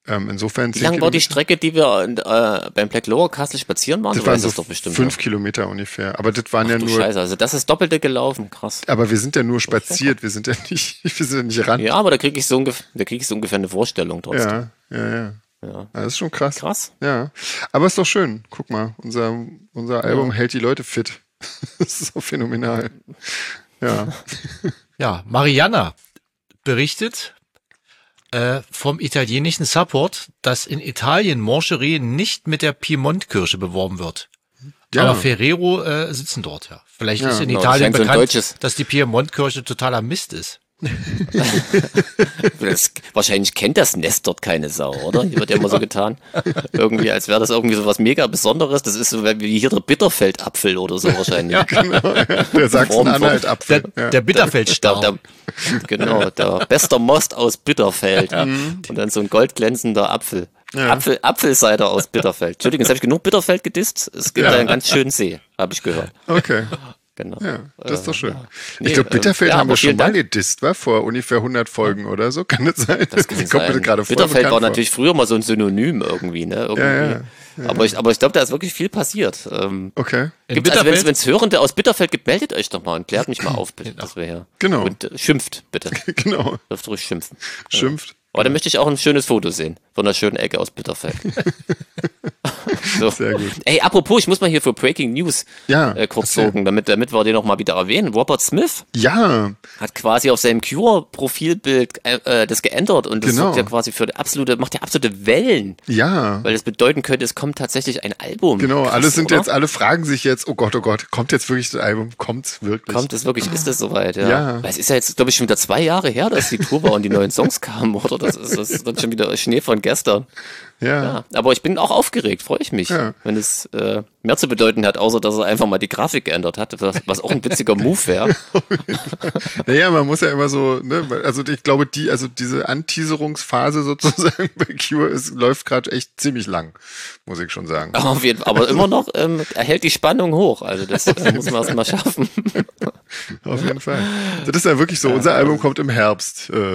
Ähm, insofern Wie lang war die Strecke, die wir äh, beim Black Lower Castle spazieren waren? Das Du waren weißt so das doch bestimmt. fünf noch. Kilometer ungefähr. Aber das waren Ach ja du nur. Scheiße, also das ist Doppelte gelaufen, krass. Aber wir sind ja nur spaziert, wir sind ja nicht, wir sind ja nicht ran. Ja, aber da kriege ich so ungefähr, da kriege ich so ungefähr eine Vorstellung trotzdem. Ja, ja, ja. Ja. Das ist schon krass. Krass. Ja. Aber ist doch schön. Guck mal, unser, unser Album ja. hält die Leute fit. Das ist so phänomenal. Ja. Ja, Mariana berichtet äh, vom italienischen Support, dass in Italien Moncherie nicht mit der Piemont-Kirsche beworben wird. Ja. Aber Ferrero äh, sitzen dort, ja. Vielleicht ja, ist in genau, Italien so bekannt, dass die Piemont-Kirsche totaler Mist ist. Das, wahrscheinlich kennt das Nest dort keine Sau, oder? Hier wird ja immer so getan. Irgendwie, als wäre das irgendwie so was mega Besonderes. Das ist so wie hier der Bitterfeldapfel oder so wahrscheinlich. Ja, genau. Der Sachsen-Anhalt-Apfel. Der, der Bitterfeldstar. Der, der, genau, der bester Most aus Bitterfeld. Ja. Und dann so ein goldglänzender Apfel. Ja. Apfel, Apfelcider aus Bitterfeld. Entschuldigung, jetzt habe ich genug Bitterfeld gedisst. Es gibt ja. da einen ganz schönen See, habe ich gehört. Okay. Genau. Ja, das ist doch schön. Ja. Nee, ich glaube, Bitterfeld äh, ja, haben wir schon mal Dank. gedisst, war vor ungefähr hundert Folgen oder so, kann das sein? Das kann ich kommt sein. mir gerade voll Bitterfeld war vor. natürlich früher mal so ein Synonym irgendwie, ne? Irgendwie. Ja, ja, ja. Aber ich, aber ich glaube, da ist wirklich viel passiert. Ähm, okay. Gibt's, also wenn es Hörende aus Bitterfeld gibt, meldet euch doch mal und klärt mich mal auf, bitte, dass wir hier. Genau. Und äh, schimpft, bitte. Genau. Dürft ruhig schimpfen. Schimpft. Aber dann möchte ich auch ein schönes Foto sehen von einer schönen Ecke aus Bitterfeld. So. Sehr gut. Ey, apropos, ich muss mal hier für Breaking News ja, äh, kurz sorgen, damit, damit wir den noch mal wieder erwähnen. Robert Smith ja. hat quasi auf seinem Cure-Profilbild äh, das geändert und das genau. sorgt ja quasi für absolute, macht ja absolute Wellen. Ja. Weil das bedeuten könnte, es kommt tatsächlich ein Album. Genau, Krass, alle sind oder? jetzt, alle fragen sich jetzt, oh Gott, oh Gott, kommt jetzt wirklich das Album? Kommt's wirklich? Kommt es wirklich? Ist es soweit? Ja. Ja. Weil es ist ja jetzt, glaube ich, schon wieder zwei Jahre her, dass die Tour war und die neuen Songs kamen, oder? Das ist, das ist dann schon wieder Schnee von gestern. Ja. Ja. Aber ich bin auch aufgeregt, freue ich mich, ja. wenn es äh, mehr zu bedeuten hat, außer dass er einfach mal die Grafik geändert hat, was, was auch ein witziger Move wäre. Naja, man muss ja immer so, ne, also ich glaube, die, also diese Anteaserungsphase sozusagen bei Cure ist, läuft gerade echt ziemlich lang, muss ich schon sagen. Aber, auf jeden, aber immer noch ähm, erhält die Spannung hoch, also das äh, muss man erst mal schaffen. Auf jeden Fall. Das ist ja wirklich so, unser Album kommt im Herbst, äh,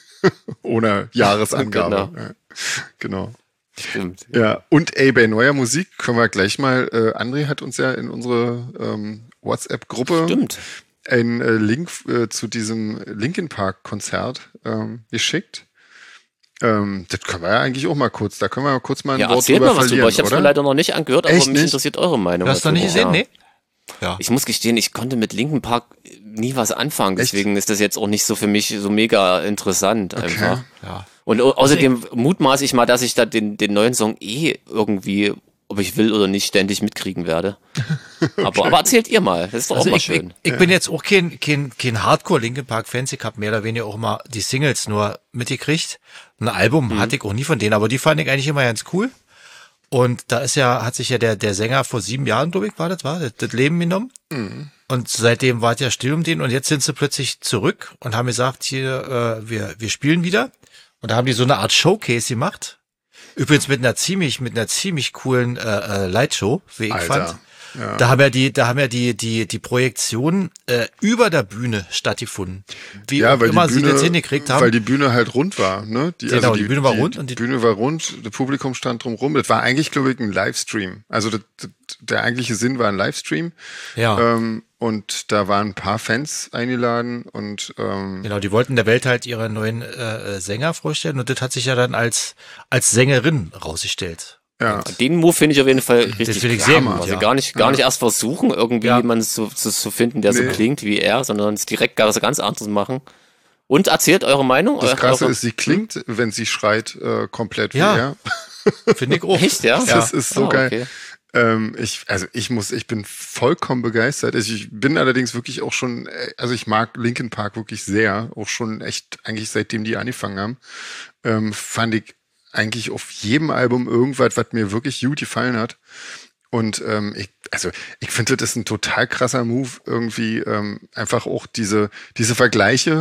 ohne Jahresangabe. Genau. Ja, genau. Stimmt. Ja, und ey, bei neuer Musik können wir gleich mal, äh, André hat uns ja in unsere ähm, WhatsApp-Gruppe Stimmt. einen äh, Link äh, zu diesem Linkin Park Konzert ähm, geschickt. Ähm, das können wir ja eigentlich auch mal kurz, da können wir mal kurz mal ein Ja, Wort erzählt drüber mal was verlieren, drüber. Ich habe es oder? mir leider noch nicht angehört, aber Echt mich nicht? interessiert eure Meinung. Du hast noch nicht dazu. gesehen, Ja. nee? Ja. Ich muss gestehen, ich konnte mit Linkin Park nie was anfangen, deswegen ist das jetzt auch nicht so für mich so mega interessant einfach. Ja. Und au- außerdem mutmaße ich mal, dass ich da den, den neuen Song eh irgendwie, ob ich will oder nicht, ständig mitkriegen werde. Aber, aber erzählt ihr mal, das ist doch Also auch mal ich, schön. ich, ich bin jetzt auch kein, kein, kein Hardcore-Linkin Park-Fans. Ich habe mehr oder weniger auch mal die Singles nur mitgekriegt. Ein Album Mhm. hatte ich auch nie von denen, aber die fand ich eigentlich immer ganz cool. Und da ist ja, hat sich ja der, der Sänger vor sieben Jahren, glaube ich, war das, war das, das Leben genommen. Mhm. Und seitdem war es ja still um den und jetzt sind sie plötzlich zurück und haben gesagt, hier, äh, wir, wir spielen wieder. Und da haben die so eine Art Showcase gemacht. Übrigens mit einer ziemlich, mit einer ziemlich coolen äh, äh, Lightshow, wie ich Alter. fand. Ja. Da haben ja die, da haben ja die, die, die Projektionen äh, über der Bühne stattgefunden. Wie Ja, auch weil immer die sie Bühne, das hingekriegt haben. weil die Bühne halt rund war, ne? Die, Genau, die Bühne war rund und die die- Bühne war rund, das Publikum stand drumrum. Das war eigentlich, glaube ich, ein Livestream. Also das, das, der eigentliche Sinn war ein Livestream. Ja. Ähm, und da waren ein paar Fans eingeladen und ähm, Genau, die wollten der Welt halt ihre neuen äh, Sänger vorstellen und das hat sich ja dann als, als Sängerin rausgestellt. ja. Den Move finde ich auf jeden Fall richtig finde ich krass. sehr gut, Also ja. gar nicht, gar nicht erst versuchen, irgendwie Ja. jemanden zu, zu, zu finden, der so Nee. klingt wie er, sondern es direkt gar was ganz anderes machen. Und erzählt eure Meinung. Das eure- Krasse eure- ist, sie klingt, wenn sie schreit, äh, komplett Ja. wie er. Finde ich auch. Echt, ja? Das ist so Ah, geil. okay. Ähm, ich, also ich muss, ich bin vollkommen begeistert. Also ich bin allerdings wirklich auch schon, äh, also ich mag Linkin Park wirklich sehr, auch schon echt eigentlich seitdem die angefangen haben, ähm, fand ich eigentlich auf jedem Album irgendwas, was mir wirklich gut gefallen hat. Und ähm, ich, also ich finde, das ist ein total krasser Move, irgendwie ähm, einfach auch diese diese Vergleiche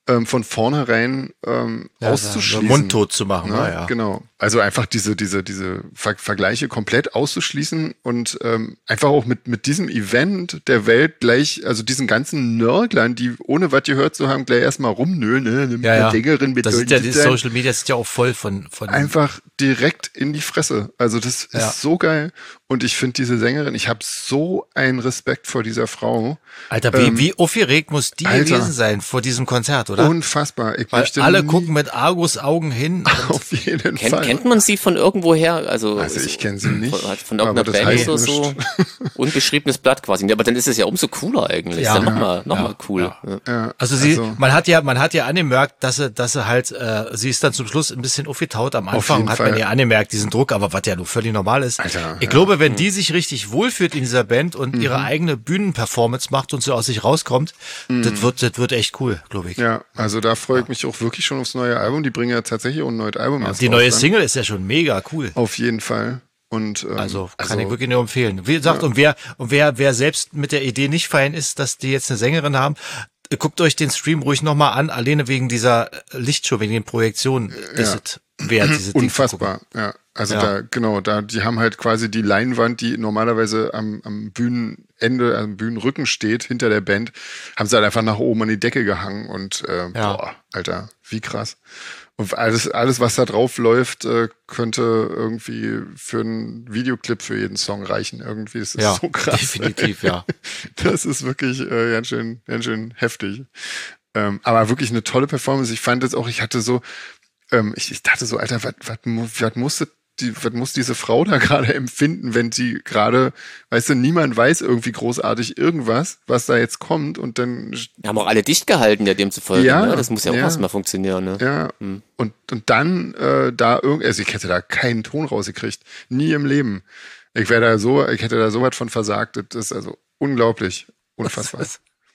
ähm, von vornherein ähm, ja, auszuschließen. Mundtot zu machen, ne? ja, ja. Genau. Also einfach diese, diese, diese Ver- Vergleiche komplett auszuschließen und ähm, einfach auch mit, mit diesem Event der Welt gleich, also diesen ganzen Nörglern, die ohne was gehört zu haben, gleich erstmal rumnölen, ne? Mit Ja, ja. Sängerin, mit Das sind ja, die Social Media sind ja auch voll von, von einfach direkt in die Fresse. Also das ist Ja. so geil. Und ich finde diese Sängerin, ich habe so einen Respekt vor dieser Frau. Alter, wie, ähm, wie aufgeregt muss die Alter. gewesen sein vor diesem Konzert, oder? Unfassbar. Ich Weil möchte alle nie- gucken mit Argusaugen hin. Und auf jeden Kennt, Fall. kennt man sie von irgendwoher? Also, Also ich kenn sie nicht, Von, von aber irgendeiner das Band heißt oder so. Unbeschriebenes Blatt quasi. Aber dann ist es ja umso cooler eigentlich. Ja. Ja, nochmal noch Ja. mal cool. Ja. Ja. Ja, Also sie, also, man hat ja, man hat ja angemerkt, dass sie, dass sie halt, äh, sie ist dann zum Schluss ein bisschen aufgetaut. Am Anfang jeden hat Fall. man ja angemerkt, diesen Druck, aber was ja nur völlig normal ist. Alter, ich ja. glaube, wenn die sich richtig wohlfühlt in dieser Band und ihre eigene Bühnenperformance macht und so aus sich rauskommt, das wird, das wird echt cool, glaube ich. ja, also da freue ich mich auch wirklich schon aufs neue Album. Die bringen ja tatsächlich auch ein neues Album erst Die raus neue dann. Single ist ja schon mega cool. Auf jeden Fall. Und, ähm, Also kann ich wirklich nur empfehlen. Wie gesagt, und wer und wer wer selbst mit der Idee nicht fein ist, dass die jetzt eine Sängerin haben, äh, guckt euch den Stream ruhig nochmal an, alleine wegen dieser Lichtshow, wegen den Projektionen ist es wert, diese Ding zu gucken. Unfassbar, ja. Also Ja. da, genau, da, die haben halt quasi die Leinwand, die normalerweise am, am Bühnenende, am Bühnenrücken steht, hinter der Band, haben sie halt einfach nach oben an die Decke gehangen und, äh, Ja. boah, Alter, wie krass. Und alles, alles, was da drauf läuft, äh, könnte irgendwie für einen Videoclip für jeden Song reichen. Irgendwie, das ist Ja, so krass. definitiv, ja. Das ist wirklich äh, ganz schön, ganz schön heftig. Ähm, aber wirklich eine tolle Performance. Ich fand es auch, ich hatte so, ähm, ich, ich dachte so, Alter, was, was, mu- was musste die, was muss diese Frau da gerade empfinden, wenn sie gerade, weißt du, niemand weiß irgendwie großartig irgendwas, was da jetzt kommt und dann, Wir haben auch alle dicht gehalten, ja, demzufolge. Ja, Ne? Das muss ja auch ja. erstmal funktionieren. Ne? ja, und, und dann äh, da irgendwie, also ich hätte da keinen Ton rausgekriegt. Nie im Leben. Ich wäre da so, ich hätte da so was von versagt. Das ist also unglaublich, unfassbar.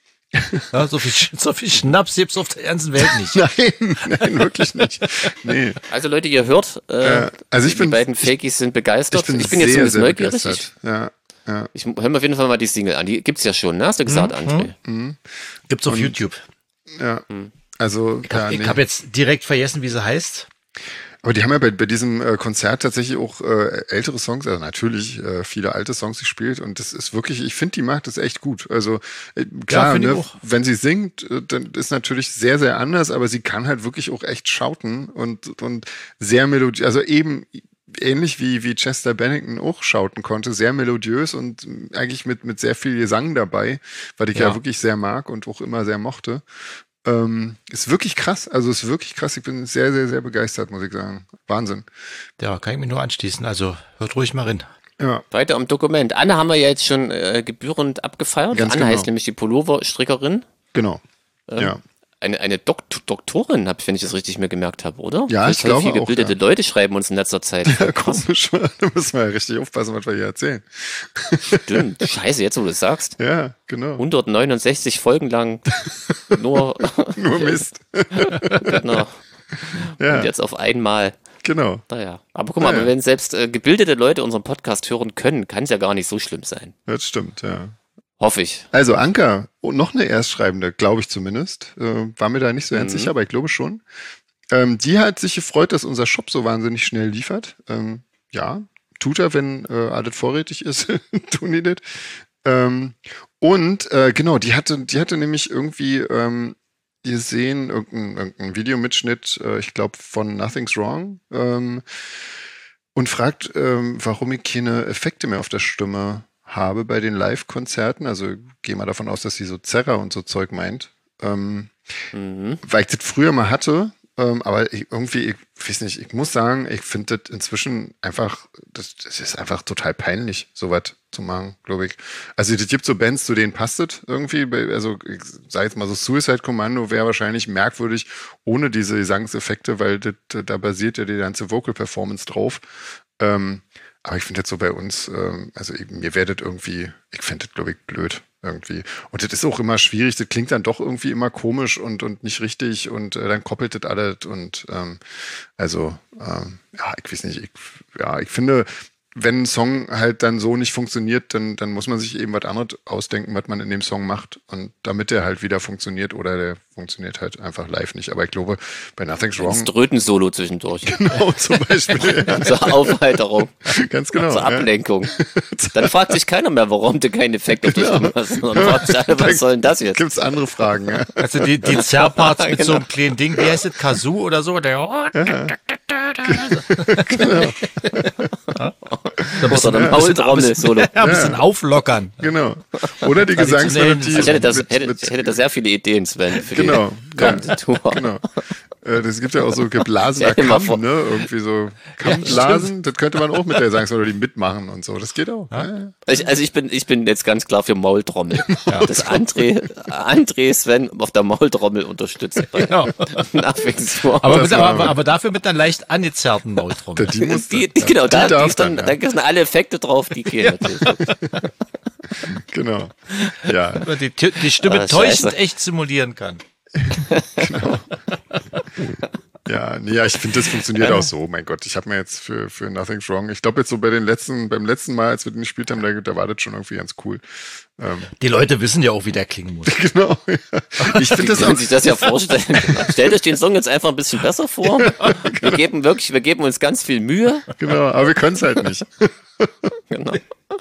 Ja, so viel, so viel Schnaps gibt's auf der ganzen Welt nicht. Nein, nein, wirklich nicht. Nee. Also Leute, ihr hört, äh, Ja, also ich die bin- beiden Fakies sind begeistert. Ich bin, jetzt sehr, zumindest sehr neugierig. begeistert. Ich, Ja, ja. ich höre mir auf jeden Fall mal die Single an. Die gibt's ja schon, ne? Hast du gesagt, André? Gibt's auf YouTube. Ja, also, ja, Ich nee. habe jetzt direkt vergessen, wie sie heißt. Aber die haben ja bei, bei diesem äh, Konzert tatsächlich auch äh, ältere Songs, also natürlich äh, viele alte Songs gespielt und das ist wirklich, ich finde, die macht das echt gut. Also äh, klar, find ich ne, auch. wenn sie singt, äh, dann ist natürlich sehr, sehr anders, aber sie kann halt wirklich auch echt schauten und, und sehr melodiös, also eben ähnlich wie, wie Chester Bennington auch schauten konnte, sehr melodiös und eigentlich mit, mit sehr viel Gesang dabei, weil ich ja. Ja. wirklich sehr mag und auch immer sehr mochte. Ähm, ist wirklich krass, also ist wirklich krass. Ich bin sehr, sehr, sehr begeistert, muss ich sagen. Wahnsinn. Ja, kann ich mich nur anschließen. Also hört ruhig mal rein. Ja, Weiter am Dokument. Anne haben wir ja jetzt schon äh, gebührend abgefeiert. Ganz Anne genau. heißt nämlich die Pulloverstrickerin. genau. Ähm, ja. Eine, eine Dok- Doktorin, hab, wenn ich das richtig mir gemerkt habe, oder? Ja, Voll- ich voll glaube viel auch, gebildete ja. Leute schreiben uns in letzter Zeit. Ja, komisch. Da müssen wir ja richtig aufpassen, was wir hier erzählen. Stimmt. Scheiße, jetzt wo du es sagst. Ja, genau. hundertneunundsechzig Folgen lang nur, Nur Mist. genau. Ja, Und jetzt auf einmal. genau. Naja. Aber guck mal, Naja. wenn selbst äh, gebildete Leute unseren Podcast hören können, kann es ja gar nicht so schlimm sein. Das stimmt, ja. Hoffe ich. Also Anka, und noch eine Erstschreibende, glaube ich zumindest. Äh, war mir da nicht so ganz Mhm. sicher, aber ich glaube schon. Ähm, die hat sich gefreut, dass unser Shop so wahnsinnig schnell liefert. Ähm, ja, tut er, wenn äh, alles vorrätig ist, tun die das. Ähm, und äh, genau, die hatte, die hatte nämlich irgendwie ähm, gesehen, irgendein, irgendein Videomitschnitt, äh, ich glaube von Nothing's Wrong, ähm, und fragt, ähm, warum ich keine Effekte mehr auf der Stimme habe bei den Live-Konzerten. Also gehe mal davon aus, dass sie so Zerrer und so Zeug meint. Ähm, Mhm. weil ich das früher mal hatte, ähm, aber ich, irgendwie, ich weiß nicht, ich muss sagen, ich finde das inzwischen einfach, das, das ist einfach total peinlich, sowas zu machen, glaube ich. Also es gibt so Bands, zu denen passt das irgendwie, bei- also ich sage jetzt mal so, Suicide Commando wäre wahrscheinlich merkwürdig ohne diese Gesangseffekte, weil das, da basiert ja die ganze Vocal Performance drauf. Ähm, aber ich finde das so bei uns, ähm, also ich, mir werdet irgendwie, ich finde das, glaube ich, blöd irgendwie. Und das ist auch immer schwierig, das klingt dann doch irgendwie immer komisch und, und nicht richtig und äh, dann koppelt das alles und ähm, also, ähm, ja, ich weiß nicht, ich, ja, ich finde, wenn ein Song halt dann so nicht funktioniert, dann, dann muss man sich eben was anderes ausdenken, was man in dem Song macht. Und damit der halt wieder funktioniert oder der funktioniert halt einfach live nicht. Aber ich glaube, bei Nothing's Wrong. Das Tröten-Solo zwischendurch. Genau, zum Beispiel. Ja. Zur Aufheiterung. Ganz genau. Zur Ablenkung. Ja. Dann fragt sich keiner mehr, warum du keinen Effekt auf die Genau. Stimme hast. Dann fragt sich alle, was soll denn das jetzt? Gibt's andere Fragen, ja. Also die, die Zerrparts mit Genau. so einem kleinen Ding, wie heißt das, Kazoo oder so? Der, Genau. da muss Oder man ein Maultrommel-Solo. ja, ein bisschen auflockern. Genau. Oder die Traditionellen- Gesangsmelodie. Also ich hätte, das, mit, hätte, mit, ich hätte da sehr viele Ideen, Sven, für Genau. die kommende Tour. Genau. Äh, Das gibt ja auch so geblasener Stell dir mal vor. Kamm, ne? Irgendwie so Kammblasen. Das könnte man auch mit der Gesangsmelodie mitmachen und so. Das geht auch. Ja. Ja. Ich, also ich bin, ich bin jetzt ganz klar für Maultrommel. Das André, André Sven auf der Maultrommel unterstützt. Genau. Nothing's Wrong. Aber, Das mit, war- aber, aber dafür mit einer leicht angezerrten Maultrommel. Die muss, Die, die, genau, die da, die darf ist dann, dann, da ja. sind alle Effekte drauf, die gehen natürlich. Genau. Ja. Die, die Stimme Ah, täuschend scheiße. echt simulieren kann. Ja, nee, ja, ich finde, das funktioniert auch so. Mein Gott, ich habe mir jetzt für, für Nothing's Wrong, ich glaube jetzt so bei den letzten, beim letzten Mal, als wir den gespielt haben, da, da war das schon irgendwie ganz cool. Ähm, Die Leute wissen ja auch, wie der klingen muss. genau. Ja. Ich finde das Sie können auch, sich das ja vorstellen. Stellt euch den Song jetzt einfach ein bisschen besser vor. Wir geben wirklich, wir geben uns ganz viel Mühe. genau, aber wir können es halt nicht. Genau.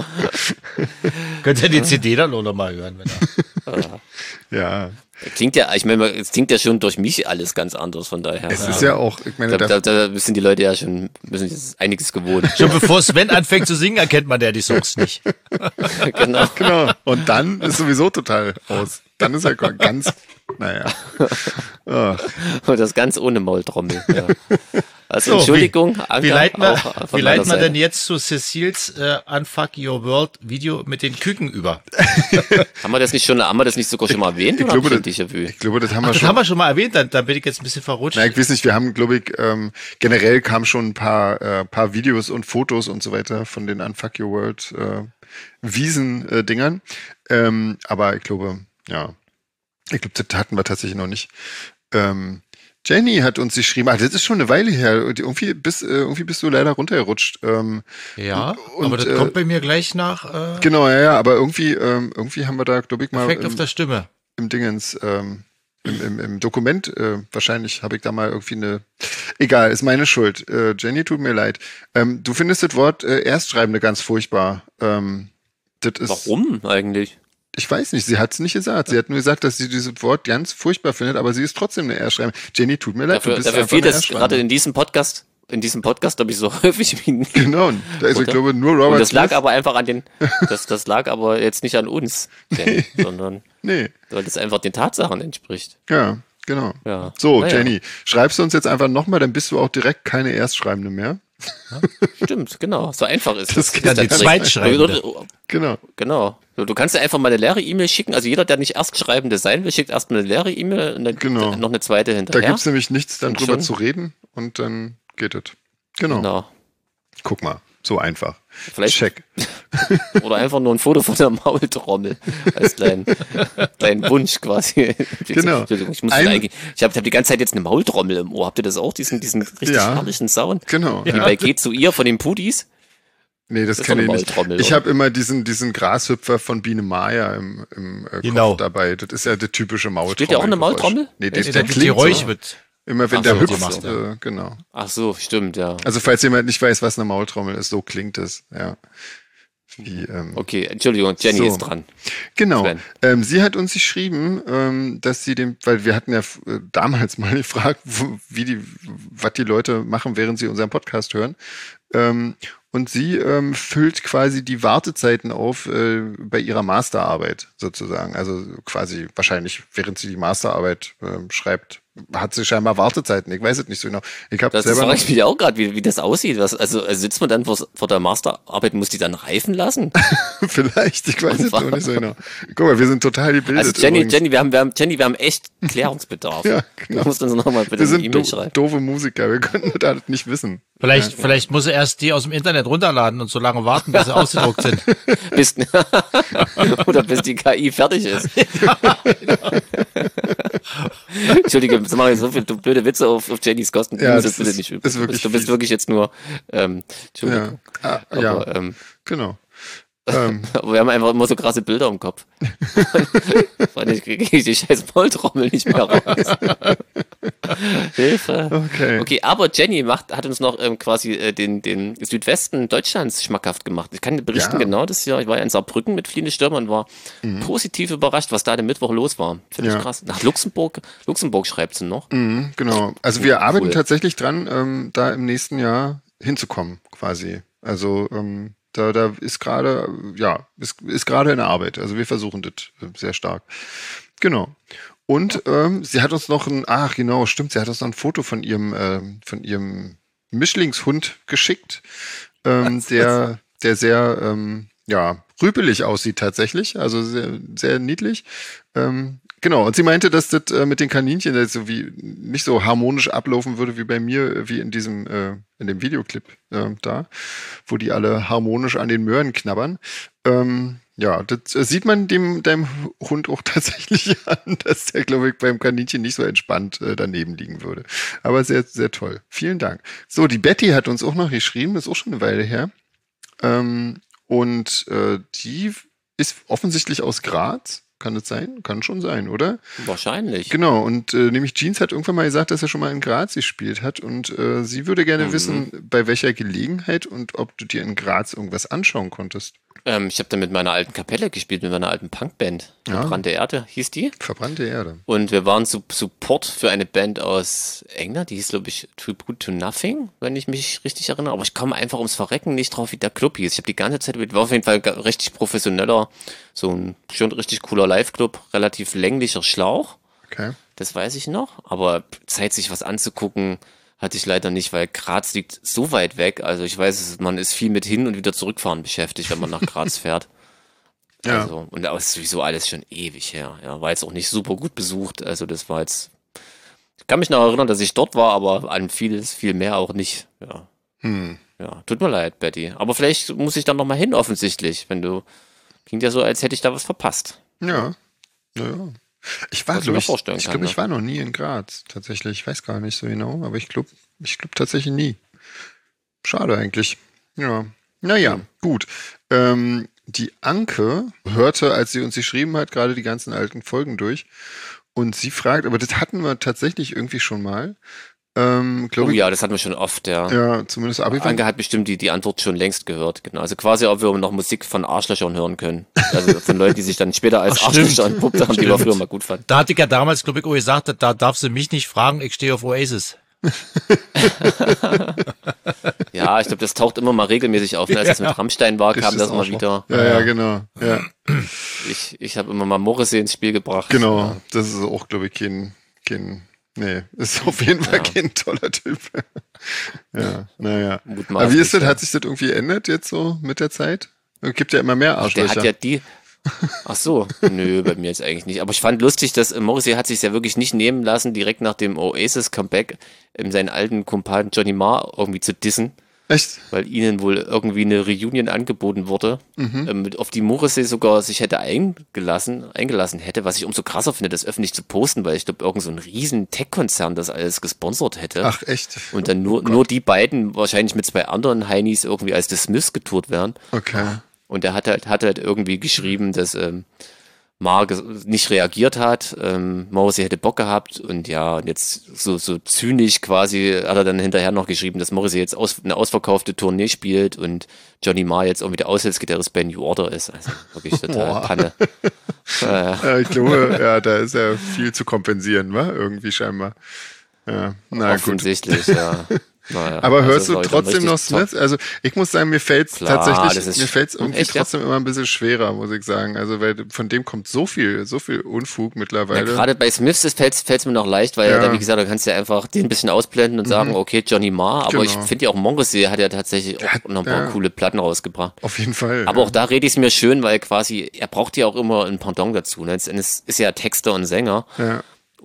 Könnt ihr die C D dann auch noch mal hören, wenn er. Ja, Klingt ja, ich meine, es klingt ja schon durch mich alles ganz anders, von daher. es ist ja auch, ich meine, Da, da, da, da sind die Leute ja schon, müssen jetzt einiges gewohnt. Schon bevor Sven anfängt zu singen, erkennt man ja die Songs nicht. Genau. genau. Und dann ist sowieso total aus. Dann ist er ganz, naja. Ach, Und das ganz ohne Maultrommel. Ja. Also So, Entschuldigung. Wie, Anka, wie leiten wir, auch von wie leiten meiner wir denn Seite. jetzt zu Cecils äh, Unfuck Your World Video mit den Küken über? Haben wir das nicht schon, haben wir das nicht sogar schon mal erwähnt? ich oder glaube, hab das, ich ein Déjà-vu? ich glaube, das haben wir Das schon. haben wir schon mal erwähnt, dann, dann bin ich jetzt ein bisschen verrutscht. Na, ich weiß nicht, wir haben, glaube ich, ähm, generell kamen schon ein paar, äh, paar Videos und Fotos und so weiter von den Unfuck Your World äh, Wiesen-Dingern. Ähm, aber ich glaube, ja, ich glaube, das hatten wir tatsächlich noch nicht. Ähm, Jenny hat uns geschrieben, ah, das ist schon eine Weile her. Und irgendwie bist, äh, irgendwie bist du leider runtergerutscht. Ähm, Ja, und, aber das äh, kommt bei mir gleich nach äh, genau, ja, ja, aber irgendwie, ähm, irgendwie haben wir da, glaube ich, mal Effekt auf im, der Stimme. im Dingens, ähm, im, im, im Dokument, äh, wahrscheinlich habe ich da mal irgendwie eine, egal, ist meine Schuld. Äh, Jenny, tut mir leid. Ähm, du findest das Wort äh, Erstschreibende ganz furchtbar. Ähm, das ist, Warum eigentlich? Ich weiß nicht, sie hat es nicht gesagt. Sie hat nur gesagt, dass sie dieses Wort ganz furchtbar findet, aber sie ist trotzdem eine Erstschreibende. Jenny, tut mir leid, Dafür, du bist dafür einfach fiel eine das Erstschreibende. gerade in diesem Podcast, in diesem Podcast, glaube ich, so häufig wie nie. Genau, also ich Oder? glaube nur Robert Und das lag Smith. aber einfach an den, das, das lag aber jetzt nicht an uns, denn, sondern Nee, weil das einfach den Tatsachen entspricht. ja, genau. Ja. So, Naja. Jenny, schreibst du uns jetzt einfach nochmal, dann bist du auch direkt keine Erstschreibende mehr. Stimmt, genau. So einfach ist Das es. geht Ja, die Ist das- Zweitschreibende. Genau. Genau. Du du kannst ja einfach mal eine leere E-Mail schicken. Also jeder, der nicht Erstschreibende sein will, schickt erstmal eine leere E-Mail und dann Genau. noch eine zweite Da hinterher. gibt's nämlich nichts dann Und drüber schon. zu reden und dann geht es. Genau. Genau. Guck mal, so einfach. Vielleicht Check. oder einfach nur ein Foto von der Maultrommel als kleinen, kleinen Wunsch quasi. Genau. Entschuldigung, ich muss Ein- eigentlich, ich habe hab die ganze Zeit jetzt eine Maultrommel im Ohr. Habt ihr das auch? Diesen, diesen richtig Ja. herrlichen Sound? Genau. Wie bei Geht zu ihr von den Pudis? Nee, das Das ist kenne ich doch eine nicht. Maultrommel, Ich oder? habe immer diesen, diesen Grashüpfer von Biene Maya im, im äh, Genau. Kopf dabei. Das ist ja der typische Maultrommel. Spielt der auch eine Maultrommel? Nee, der, Der, der der klingt Geräusch so. wird. Immer wenn Ach der so, hüpft, die macht äh, genau. Ach so, stimmt, ja. Also falls jemand nicht weiß, was eine Maultrommel ist, so klingt es. Ja. Wie, ähm, Okay, Entschuldigung, Jenny So. ist dran. Genau. Sven. Ähm, sie hat uns geschrieben, ähm, dass sie dem, weil wir hatten ja äh, damals mal gefragt, wo, wie die, was die Leute machen, während sie unseren Podcast hören. Ähm, und sie ähm, füllt quasi die Wartezeiten auf äh, bei ihrer Masterarbeit sozusagen. Also quasi wahrscheinlich, während sie die Masterarbeit ähm, schreibt, hat sie scheinbar Wartezeiten. Ich weiß es nicht so genau. Ich habe Das, das selber frage noch, ich mich auch gerade, wie, wie das aussieht. Was, also, also sitzt man dann vor, vor der Masterarbeit, muss die dann reifen lassen? vielleicht, ich weiß es noch nicht so genau. Guck mal, wir sind total gebildet. Also Jenny, übrigens. Jenny, wir haben, wir haben, Jenny, wir haben echt Klärungsbedarf. Ja, genau. Du musst uns nochmal bitte Wir eine sind E-Mail do schreiben. doofe Musiker, wir könnten das nicht wissen. Vielleicht, vielleicht muss er erst die aus dem Internet runterladen und so lange warten, bis sie ausgedruckt sind. Bis, oder bis die K I fertig ist. Entschuldige, wir machen jetzt so viele blöde Witze auf, auf Jennys Kosten. Ja, das das bitte ist, nicht ist wirklich du bist fies. wirklich jetzt nur, ähm, Entschuldigung. Ja, ah, Aber, ja. Ähm, genau. Ähm, aber wir haben einfach immer so krasse Bilder im Kopf. Vor allem kriege ich die scheiß Volltrommel nicht mehr raus. Hilfe. Okay. Okay, aber Jenny macht, hat uns noch ähm, quasi äh, den, den Südwesten Deutschlands schmackhaft gemacht. Ich kann dir berichten, Ja. genau das Jahr. Ich war ja in Saarbrücken mit fliehenden Stürmern und war positiv überrascht, was da den Mittwoch los war. Finde Ja. ich krass. Nach Luxemburg, Luxemburg schreibt sie noch. Mhm, genau. Also wir arbeiten Cool. tatsächlich dran, ähm, da im nächsten Jahr hinzukommen, quasi. Also ähm, da, da ist gerade, äh, ja, ist, ist gerade in der Arbeit. Also wir versuchen das äh, sehr stark. Genau. Und ähm, sie hat uns noch ein, ach genau, stimmt, sie hat uns noch ein Foto von ihrem, ähm, von ihrem Mischlingshund geschickt, ähm, der, der sehr, ähm, ja, rüpelig aussieht tatsächlich, also sehr, sehr niedlich. Ähm, genau, und sie meinte, dass das äh, mit den Kaninchen das so wie nicht so harmonisch ablaufen würde wie bei mir, äh, wie in diesem, äh, in dem Videoclip äh, da, wo die alle harmonisch an den Möhren knabbern. Ähm, ja, das äh, sieht man dem deinem Hund auch tatsächlich an, dass der, glaube ich, beim Kaninchen nicht so entspannt äh, daneben liegen würde. Aber sehr, sehr toll. Vielen Dank. So, die Betty hat uns auch noch geschrieben, ist auch schon eine Weile her. Ähm, und äh, die ist offensichtlich aus Graz. Kann das sein? Kann schon sein, oder? Wahrscheinlich. Genau, und äh, nämlich Jeans hat irgendwann mal gesagt, dass er schon mal in Graz gespielt hat und äh, sie würde gerne Mhm. wissen, bei welcher Gelegenheit und ob du dir in Graz irgendwas anschauen konntest. Ähm, ich habe da mit meiner alten Kapelle gespielt, mit meiner alten Punkband. Ja. Brandte Erde hieß die. Verbrannte Erde. Und wir waren Su- Support für eine Band aus England, die hieß, glaube ich, Tribute to Nothing, wenn ich mich richtig erinnere. Aber ich komme einfach ums Verrecken nicht drauf, wie der Club hieß. Ich habe die ganze Zeit, war auf jeden Fall ein richtig professioneller, so ein schon richtig cooler Live-Club, relativ länglicher Schlauch. Okay. Das weiß ich noch. Aber Zeit, sich was anzugucken, hatte ich leider nicht, weil Graz liegt so weit weg. Also ich weiß, es- man ist viel mit hin und wieder zurückfahren beschäftigt, wenn man nach Graz fährt. Ja. Also, und da ist sowieso alles schon ewig her. Ja, war jetzt auch nicht super gut besucht. Also das war jetzt. Ich kann mich noch erinnern, dass ich dort war, aber an vieles, viel mehr auch nicht. Ja. Hm. Ja, tut mir leid, Betty. Aber vielleicht muss ich dann noch mal hin, offensichtlich, wenn du. Klingt ja so, als hätte ich da was verpasst. Ja. Naja. Ich war, Was ich glaube mir ich, vorstellen ich, kann, glaub, ne? ich war noch nie in Graz, tatsächlich. Ich weiß gar nicht so genau, aber ich glaube, ich glaube tatsächlich nie. Schade eigentlich. Ja. Naja, Hm. gut. Ähm, die Anke hörte, als sie uns geschrieben hat, gerade die ganzen alten Folgen durch. Und sie fragt, aber das hatten wir tatsächlich irgendwie schon mal. Ähm, Oh glaube ich. ja, das hatten wir schon oft, ja. Ja, zumindest Abi. Anke hat bestimmt die, die Antwort schon längst gehört, genau. Also quasi, ob wir noch Musik von Arschlöchern hören können. Also von Leuten, die sich dann später als Ach, stimmt. Arschlöcher entpuppt haben, die wir früher mal gut fanden. Da hatte ich ja damals, glaube ich, auch gesagt, da darfst du mich nicht fragen, ich stehe auf Oasis. Ja, ich glaube, das taucht immer mal regelmäßig auf. Ne? Als es Ja. mit Rammstein war, kam Ist das auch immer schon. wieder. Ja, ja, genau. Ja, Ich, ich habe immer mal Morrissey ins Spiel gebracht. genau. Das ist auch, glaube ich, kein, kein, nee, ist auf jeden Fall Ja. kein toller Typ. Ja, naja. Mutmaßlich, Aber wie ist das? ja. Hat sich das irgendwie geändert jetzt so mit der Zeit? Es gibt ja immer mehr Der Arschlöcher. hat ja die. Ach so, nö, bei mir jetzt eigentlich nicht. Aber ich fand lustig, dass äh, Morrissey hat sich ja wirklich nicht nehmen lassen, direkt nach dem Oasis-Comeback ähm, seinen alten Kumpan Johnny Marr irgendwie zu dissen, Echt? weil ihnen wohl irgendwie eine Reunion angeboten wurde, ähm, mit- auf die Morrissey sogar sich hätte eingelassen, eingelassen hätte, was ich umso krasser finde, das öffentlich zu posten, weil ich glaube, irgend so ein riesen Tech-Konzern das alles gesponsert hätte. Ach, echt? Und dann nur, nur die beiden, wahrscheinlich mit zwei anderen Heinis, irgendwie als The Smiths getourt werden. Okay. Und er hat halt, hat halt irgendwie geschrieben, dass ähm, Marr ges- nicht reagiert hat, ähm, Morrissey hätte Bock gehabt und ja, und jetzt so, so zynisch quasi hat er dann hinterher noch geschrieben, dass Morrissey jetzt aus, eine ausverkaufte Tournee spielt und Johnny Marr jetzt irgendwie der Aushilfsgitarrist bei New Order ist. Also wirklich total Boah. Panne. äh, Ja, ich glaube, ja, da ist ja viel zu kompensieren, wa? Irgendwie scheinbar. Ja, na gut. offensichtlich, ja. Naja, Aber also hörst du soll ich dann trotzdem richtig noch Smith? Also ich muss sagen, mir fällt's Klar, das tatsächlich, ist- mir fällt's irgendwie Echt, ja? trotzdem immer ein bisschen schwerer, muss ich sagen. Also weil von dem kommt so viel, so viel Unfug Ja, mittlerweile. gerade bei Smiths fällt es mir noch leicht, weil Ja. da, wie gesagt, da kannst du ja einfach den ein bisschen ausblenden und sagen, okay, Johnny Marr, aber Genau. ich finde ja auch Morrissey hat ja tatsächlich auch hat- noch ein paar ja. coole Platten rausgebracht. Auf jeden Fall. Aber ja. auch da rede ich es mir schön, weil quasi, er braucht ja auch immer ein Pendant dazu. Ne? Letztendlich ist ja Texter und Sänger. Ja.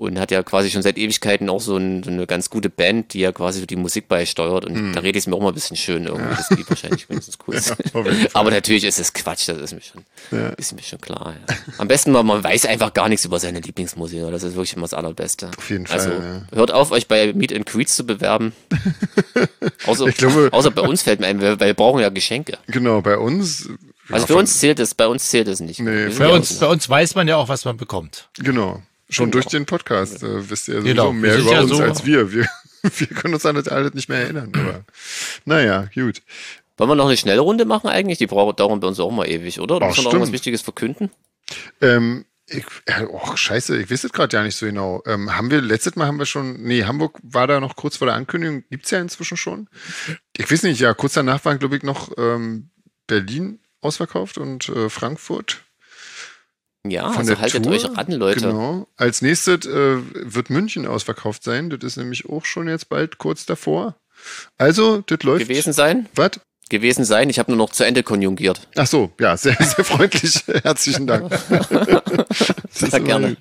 und hat ja quasi schon seit Ewigkeiten auch so, ein, so eine ganz gute Band, die ja quasi die Musik beisteuert und hm. da rede ich es mir auch mal ein bisschen schön irgendwie, ja. das Lied wahrscheinlich wenigstens cool ist. Ja, aber natürlich ist es Quatsch, das ist mir schon, ja. ist mir schon klar. Ja. Am besten mal, man weiß einfach gar nichts über seine Lieblingsmusik, das ist wirklich immer das Allerbeste. Auf jeden also, Fall. Ja. Hört auf, euch bei Meet and Greets zu bewerben. außer, ich glaube, außer bei uns fällt mir ein, weil wir brauchen ja Geschenke. Genau, bei uns. Also für uns zählt es, bei uns zählt es nicht. Nee, bei, uns, bei uns weiß man ja auch, was man bekommt. Genau. Schon genau. durch den Podcast äh, wisst ihr sowieso genau. mehr wir über ja uns so als wir. wir. Wir können uns an das alles nicht mehr erinnern. Aber naja, gut. Wollen wir noch eine schnelle Runde machen eigentlich? Die brauchen dauern bei uns auch mal ewig, oder? Oder oh, muss man noch irgendwas Wichtiges verkünden? Ähm, ich, oh, scheiße, ich weiß es gerade ja nicht so genau. Ähm, haben wir, letztes Mal haben wir schon, nee, Hamburg war da noch kurz vor der Ankündigung. Gibt's ja inzwischen schon. Ich weiß nicht, ja, kurz danach war, glaube ich, noch ähm, Berlin ausverkauft und äh, Frankfurt. Ja, von also der haltet Tour. euch ran, Leute. Genau. Als nächstes äh, wird München ausverkauft sein. Das ist nämlich auch schon jetzt bald kurz davor. Also, das läuft. Gewesen sein? Was? Gewesen sein. Ich habe nur noch zu Ende konjugiert. Ach so, ja, sehr, sehr freundlich. Herzlichen Dank. Sehr gerne.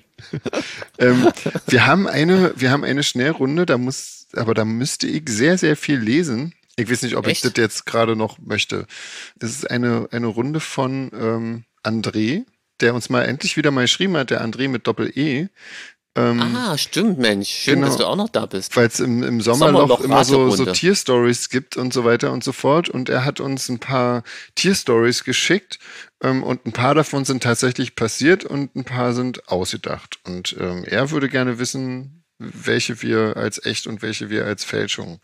ähm, wir haben eine, wir haben eine Schnellrunde, da muss, aber da müsste ich sehr, sehr viel lesen. Ich weiß nicht, ob Echt? ich das jetzt gerade noch möchte. Das ist eine, eine Runde von ähm, André, der uns mal endlich wieder mal geschrieben hat, der André mit Doppel-E. Ähm, ah, stimmt, Mensch. Schön, genau. dass du auch noch da bist. Weil es im, im Sommerloch, Sommerloch immer so, so Raterunde. Tierstories gibt und so weiter und so fort. Und er hat uns ein paar Tierstories geschickt ähm, und ein paar davon sind tatsächlich passiert und ein paar sind ausgedacht. Und ähm, er würde gerne wissen, welche wir als echt und welche wir als Fälschung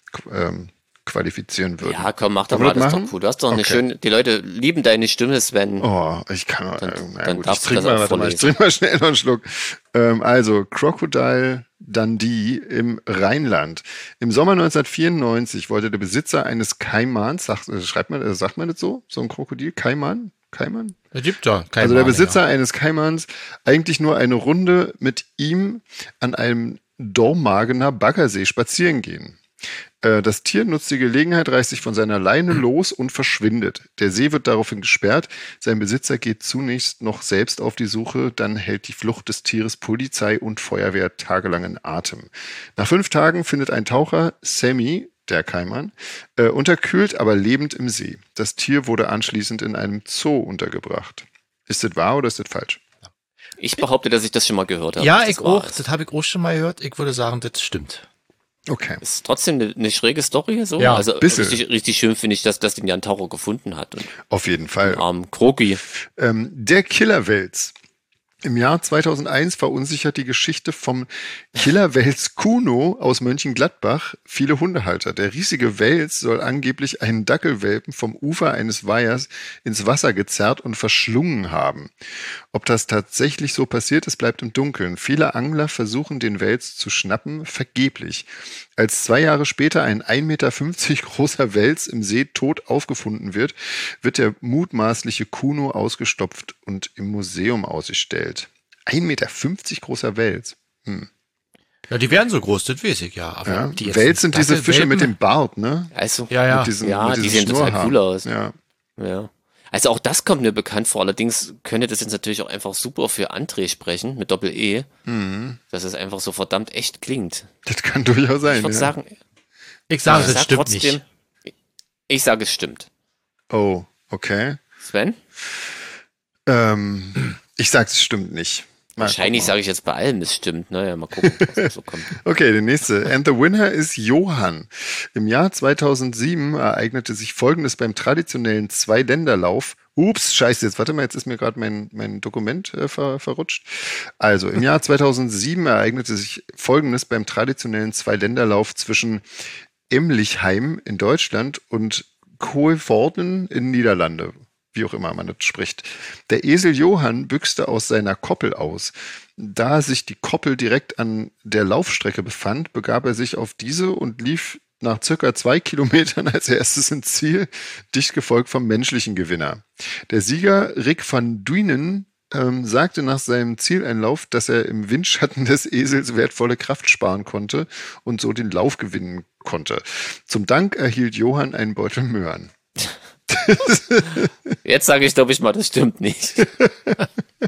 ähm, qualifizieren würden. Ja, komm, mach doch Wollen mal, wir das das ist machen? doch cool. Du hast doch eine Okay. schöne, die Leute lieben deine Stimme, Sven. Oh, ich kann auch, Dann- äh, na dann gut, ich darfst du trinke das mal, auch warte mal, ich vorlesen. trinke mal schnell noch einen Schluck. Ähm, also, Crocodile Dundee im Rheinland. Im Sommer neunzehnhundertvierundneunzig wollte der Besitzer eines Kaimans, sagt, äh, schreibt man, äh, sagt man das so? So ein Krokodil? Kaiman? Kaiman? Es gibt da keinen Also der Mann, Besitzer ja. eines Kaimans eigentlich nur eine Runde mit ihm an einem Dormagener Baggersee spazieren gehen. Äh, Das Tier nutzt die Gelegenheit, reißt sich von seiner Leine los und verschwindet. Der See wird daraufhin gesperrt. Sein Besitzer geht zunächst noch selbst auf die Suche, dann hält die Flucht des Tieres Polizei und Feuerwehr tagelang in Atem. Nach fünf Tagen findet ein Taucher, Sammy, der Kaiman, äh, unterkühlt, aber lebend im See. Das Tier wurde anschließend in einem Zoo untergebracht. Ist das wahr oder ist das falsch? Ich behaupte, dass ich das schon mal gehört habe. Ja, dass ich das wahr auch. ist. Das habe ich auch schon mal gehört. Ich würde sagen, das stimmt. Okay. Ist trotzdem eine, eine schräge Story so. Ja, also bisschen. richtig, richtig schön finde ich, dass, dass den Jan Taucher gefunden hat. Und Auf jeden Fall. den armen Kroki. Ähm, der Killerwels. Im Jahr zweitausendeins verunsichert die Geschichte vom Killerwels Kuno aus Mönchengladbach viele Hundehalter. Der riesige Wels soll angeblich einen Dackelwelpen vom Ufer eines Weihers ins Wasser gezerrt und verschlungen haben. Ob das tatsächlich so passiert ist, bleibt im Dunkeln. Viele Angler versuchen, den Wels zu schnappen, vergeblich. Als zwei Jahre später ein ein Meter fünfzig großer Wels im See tot aufgefunden wird, wird der mutmaßliche Kuno ausgestopft und im Museum ausgestellt. ein Meter fünfzig großer Wels. Hm. Ja, die werden so groß, das weiß ich ja. Aber Ja. die jetzt Wels sind diese Fische Dackelwelpen- mit dem Bart, ne? Also, Ja, ja. Mit diesen, Ja, mit die diesen sehen total Schnurrhaaren. cool aus. Ja. ja. Also auch das kommt mir bekannt vor. Allerdings könnte das jetzt natürlich auch einfach super für André sprechen, mit Doppel-E. Mhm. Dass es einfach so verdammt echt klingt. Das kann durchaus sein. Ich würde ja. sagen, Ich sage, ich das sag stimmt trotzdem, nicht. ich sage, es stimmt. Oh, okay. Sven? Ähm, ich sag, es stimmt nicht. Mal Wahrscheinlich gucken. sage ich jetzt bei allem, es stimmt. Naja, mal gucken, was da so kommt. Okay, der nächste. And the winner ist Johann. Im Jahr zweitausendsieben ereignete sich Folgendes beim traditionellen Zweiländerlauf. Ups, scheiße, jetzt warte mal, jetzt ist mir gerade mein, mein Dokument äh, ver, verrutscht. Also, im Jahr zweitausendsieben ereignete sich Folgendes beim traditionellen Zweiländerlauf zwischen Emlichheim in Deutschland und Coevorden in Niederlande. Wie auch immer man das spricht. Der Esel Johann büchste aus seiner Koppel aus. Da sich die Koppel direkt an der Laufstrecke befand, begab er sich auf diese und lief nach circa zwei Kilometern als erstes ins Ziel, dicht gefolgt vom menschlichen Gewinner. Der Sieger Rick van Duinen ähm, sagte nach seinem Zieleinlauf, dass er im Windschatten des Esels wertvolle Kraft sparen konnte und so den Lauf gewinnen konnte. Zum Dank erhielt Johann einen Beutel Möhren. Jetzt sage ich, glaube ich mal, das stimmt nicht.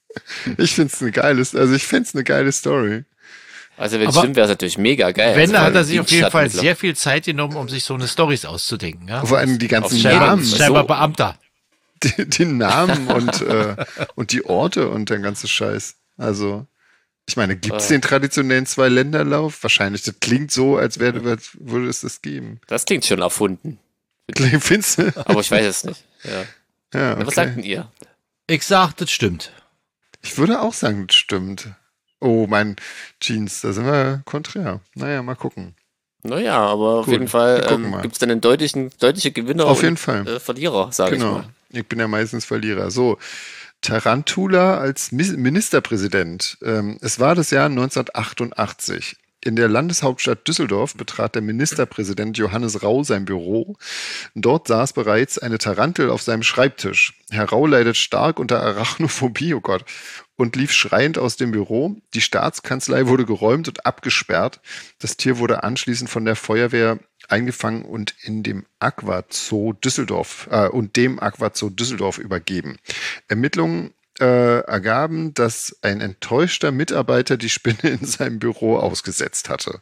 Ich finde es eine geile, also ich fände es eine geile Story. Also wenn es Aber stimmt, wäre es natürlich mega geil. Wenn, also, da vor hat er allem sich auf jeden Fall Dienststadtmittler. sehr viel Zeit genommen, um sich so eine Storys auszudenken. Ja? Vor allem die ganzen Scheinbar, Namen, scheinbar so. Beamter. die, die Namen und, äh, und die Orte und der ganze Scheiß. Also, ich meine, gibt es Äh. den traditionellen Zwei-Länder-Lauf? Wahrscheinlich. Das klingt so, als wäre, würde es das geben. Das klingt schon erfunden. Findest du? Aber ich weiß es nicht. Ja. Ja, Na, was okay. sagt denn ihr? Ich sag, das stimmt. Ich würde auch sagen, das stimmt. Oh, mein Jeans, da sind wir konträr. Naja, mal gucken. Naja, aber auf Gut, jeden Fall wir gucken ähm, mal. gibt es dann einen deutlichen, deutliche Gewinner Auf und jeden Fall. Äh, Verlierer, sage ich Genau. mal. Ich bin ja meistens Verlierer. So, Tarantula als Mis- Ministerpräsident. Ähm, es war das Jahr neunzehnhundertachtundachtzig. In der Landeshauptstadt Düsseldorf betrat der Ministerpräsident Johannes Rau sein Büro. Dort saß bereits eine Tarantel auf seinem Schreibtisch. Herr Rau leidet stark unter Arachnophobie, oh Gott, und lief schreiend aus dem Büro. Die Staatskanzlei wurde geräumt und abgesperrt. Das Tier wurde anschließend von der Feuerwehr eingefangen und in dem Aquazoo Düsseldorf äh, und dem Aquazoo Düsseldorf übergeben. Ermittlungen äh, ergaben, dass ein enttäuschter Mitarbeiter die Spinne in seinem Büro ausgesetzt hatte.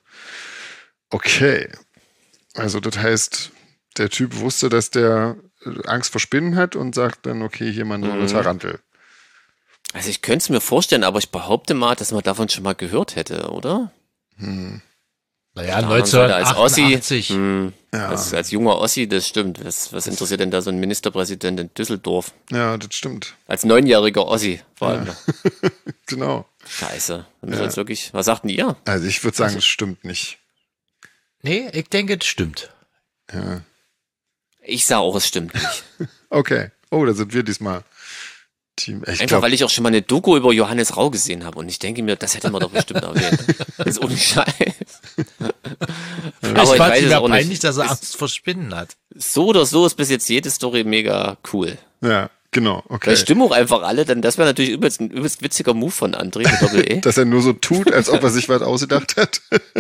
Okay. Also das heißt, der Typ wusste, dass der äh, Angst vor Spinnen hat und sagt dann, okay, hier mal so eine Mhm. Tarantel. Also ich könnte es mir vorstellen, aber ich behaupte mal, dass man davon schon mal gehört hätte, oder? Hm. Naja, Auf der anderen Seite als Ossi, neunzehnhundertachtundachtzig. hm, Ja. als, als junger Ossi, das stimmt. Was, was interessiert denn da so ein Ministerpräsident in Düsseldorf? Ja, das stimmt. Als neunjähriger Ossi vor allem. Genau. Scheiße. Dann müssen Ja. wir jetzt wirklich, was sagten ihr? Also ich würde sagen, es stimmt nicht. Nee, ich denke, das stimmt. Ja. Ich sage auch, es stimmt nicht. Okay. Oh, da sind wir diesmal Team. Ich Einfach, glaub, weil ich auch schon mal eine Doku über Johannes Rau gesehen habe und ich denke mir, das hätte man doch bestimmt erwähnt. Das ist ohne Scheiß. Vielleicht Aber ich fand weiß ihm es ja auch peinlich, nicht. dass er Angst vor Spinnen hat. So oder so ist bis jetzt jede Story mega cool. ja, genau. Okay. Vielleicht stimmen auch einfach alle, denn das wäre natürlich übelst, ein übelst witziger Move von André mit Doppel-E. Dass er nur so tut, als ob er sich was ausgedacht hat.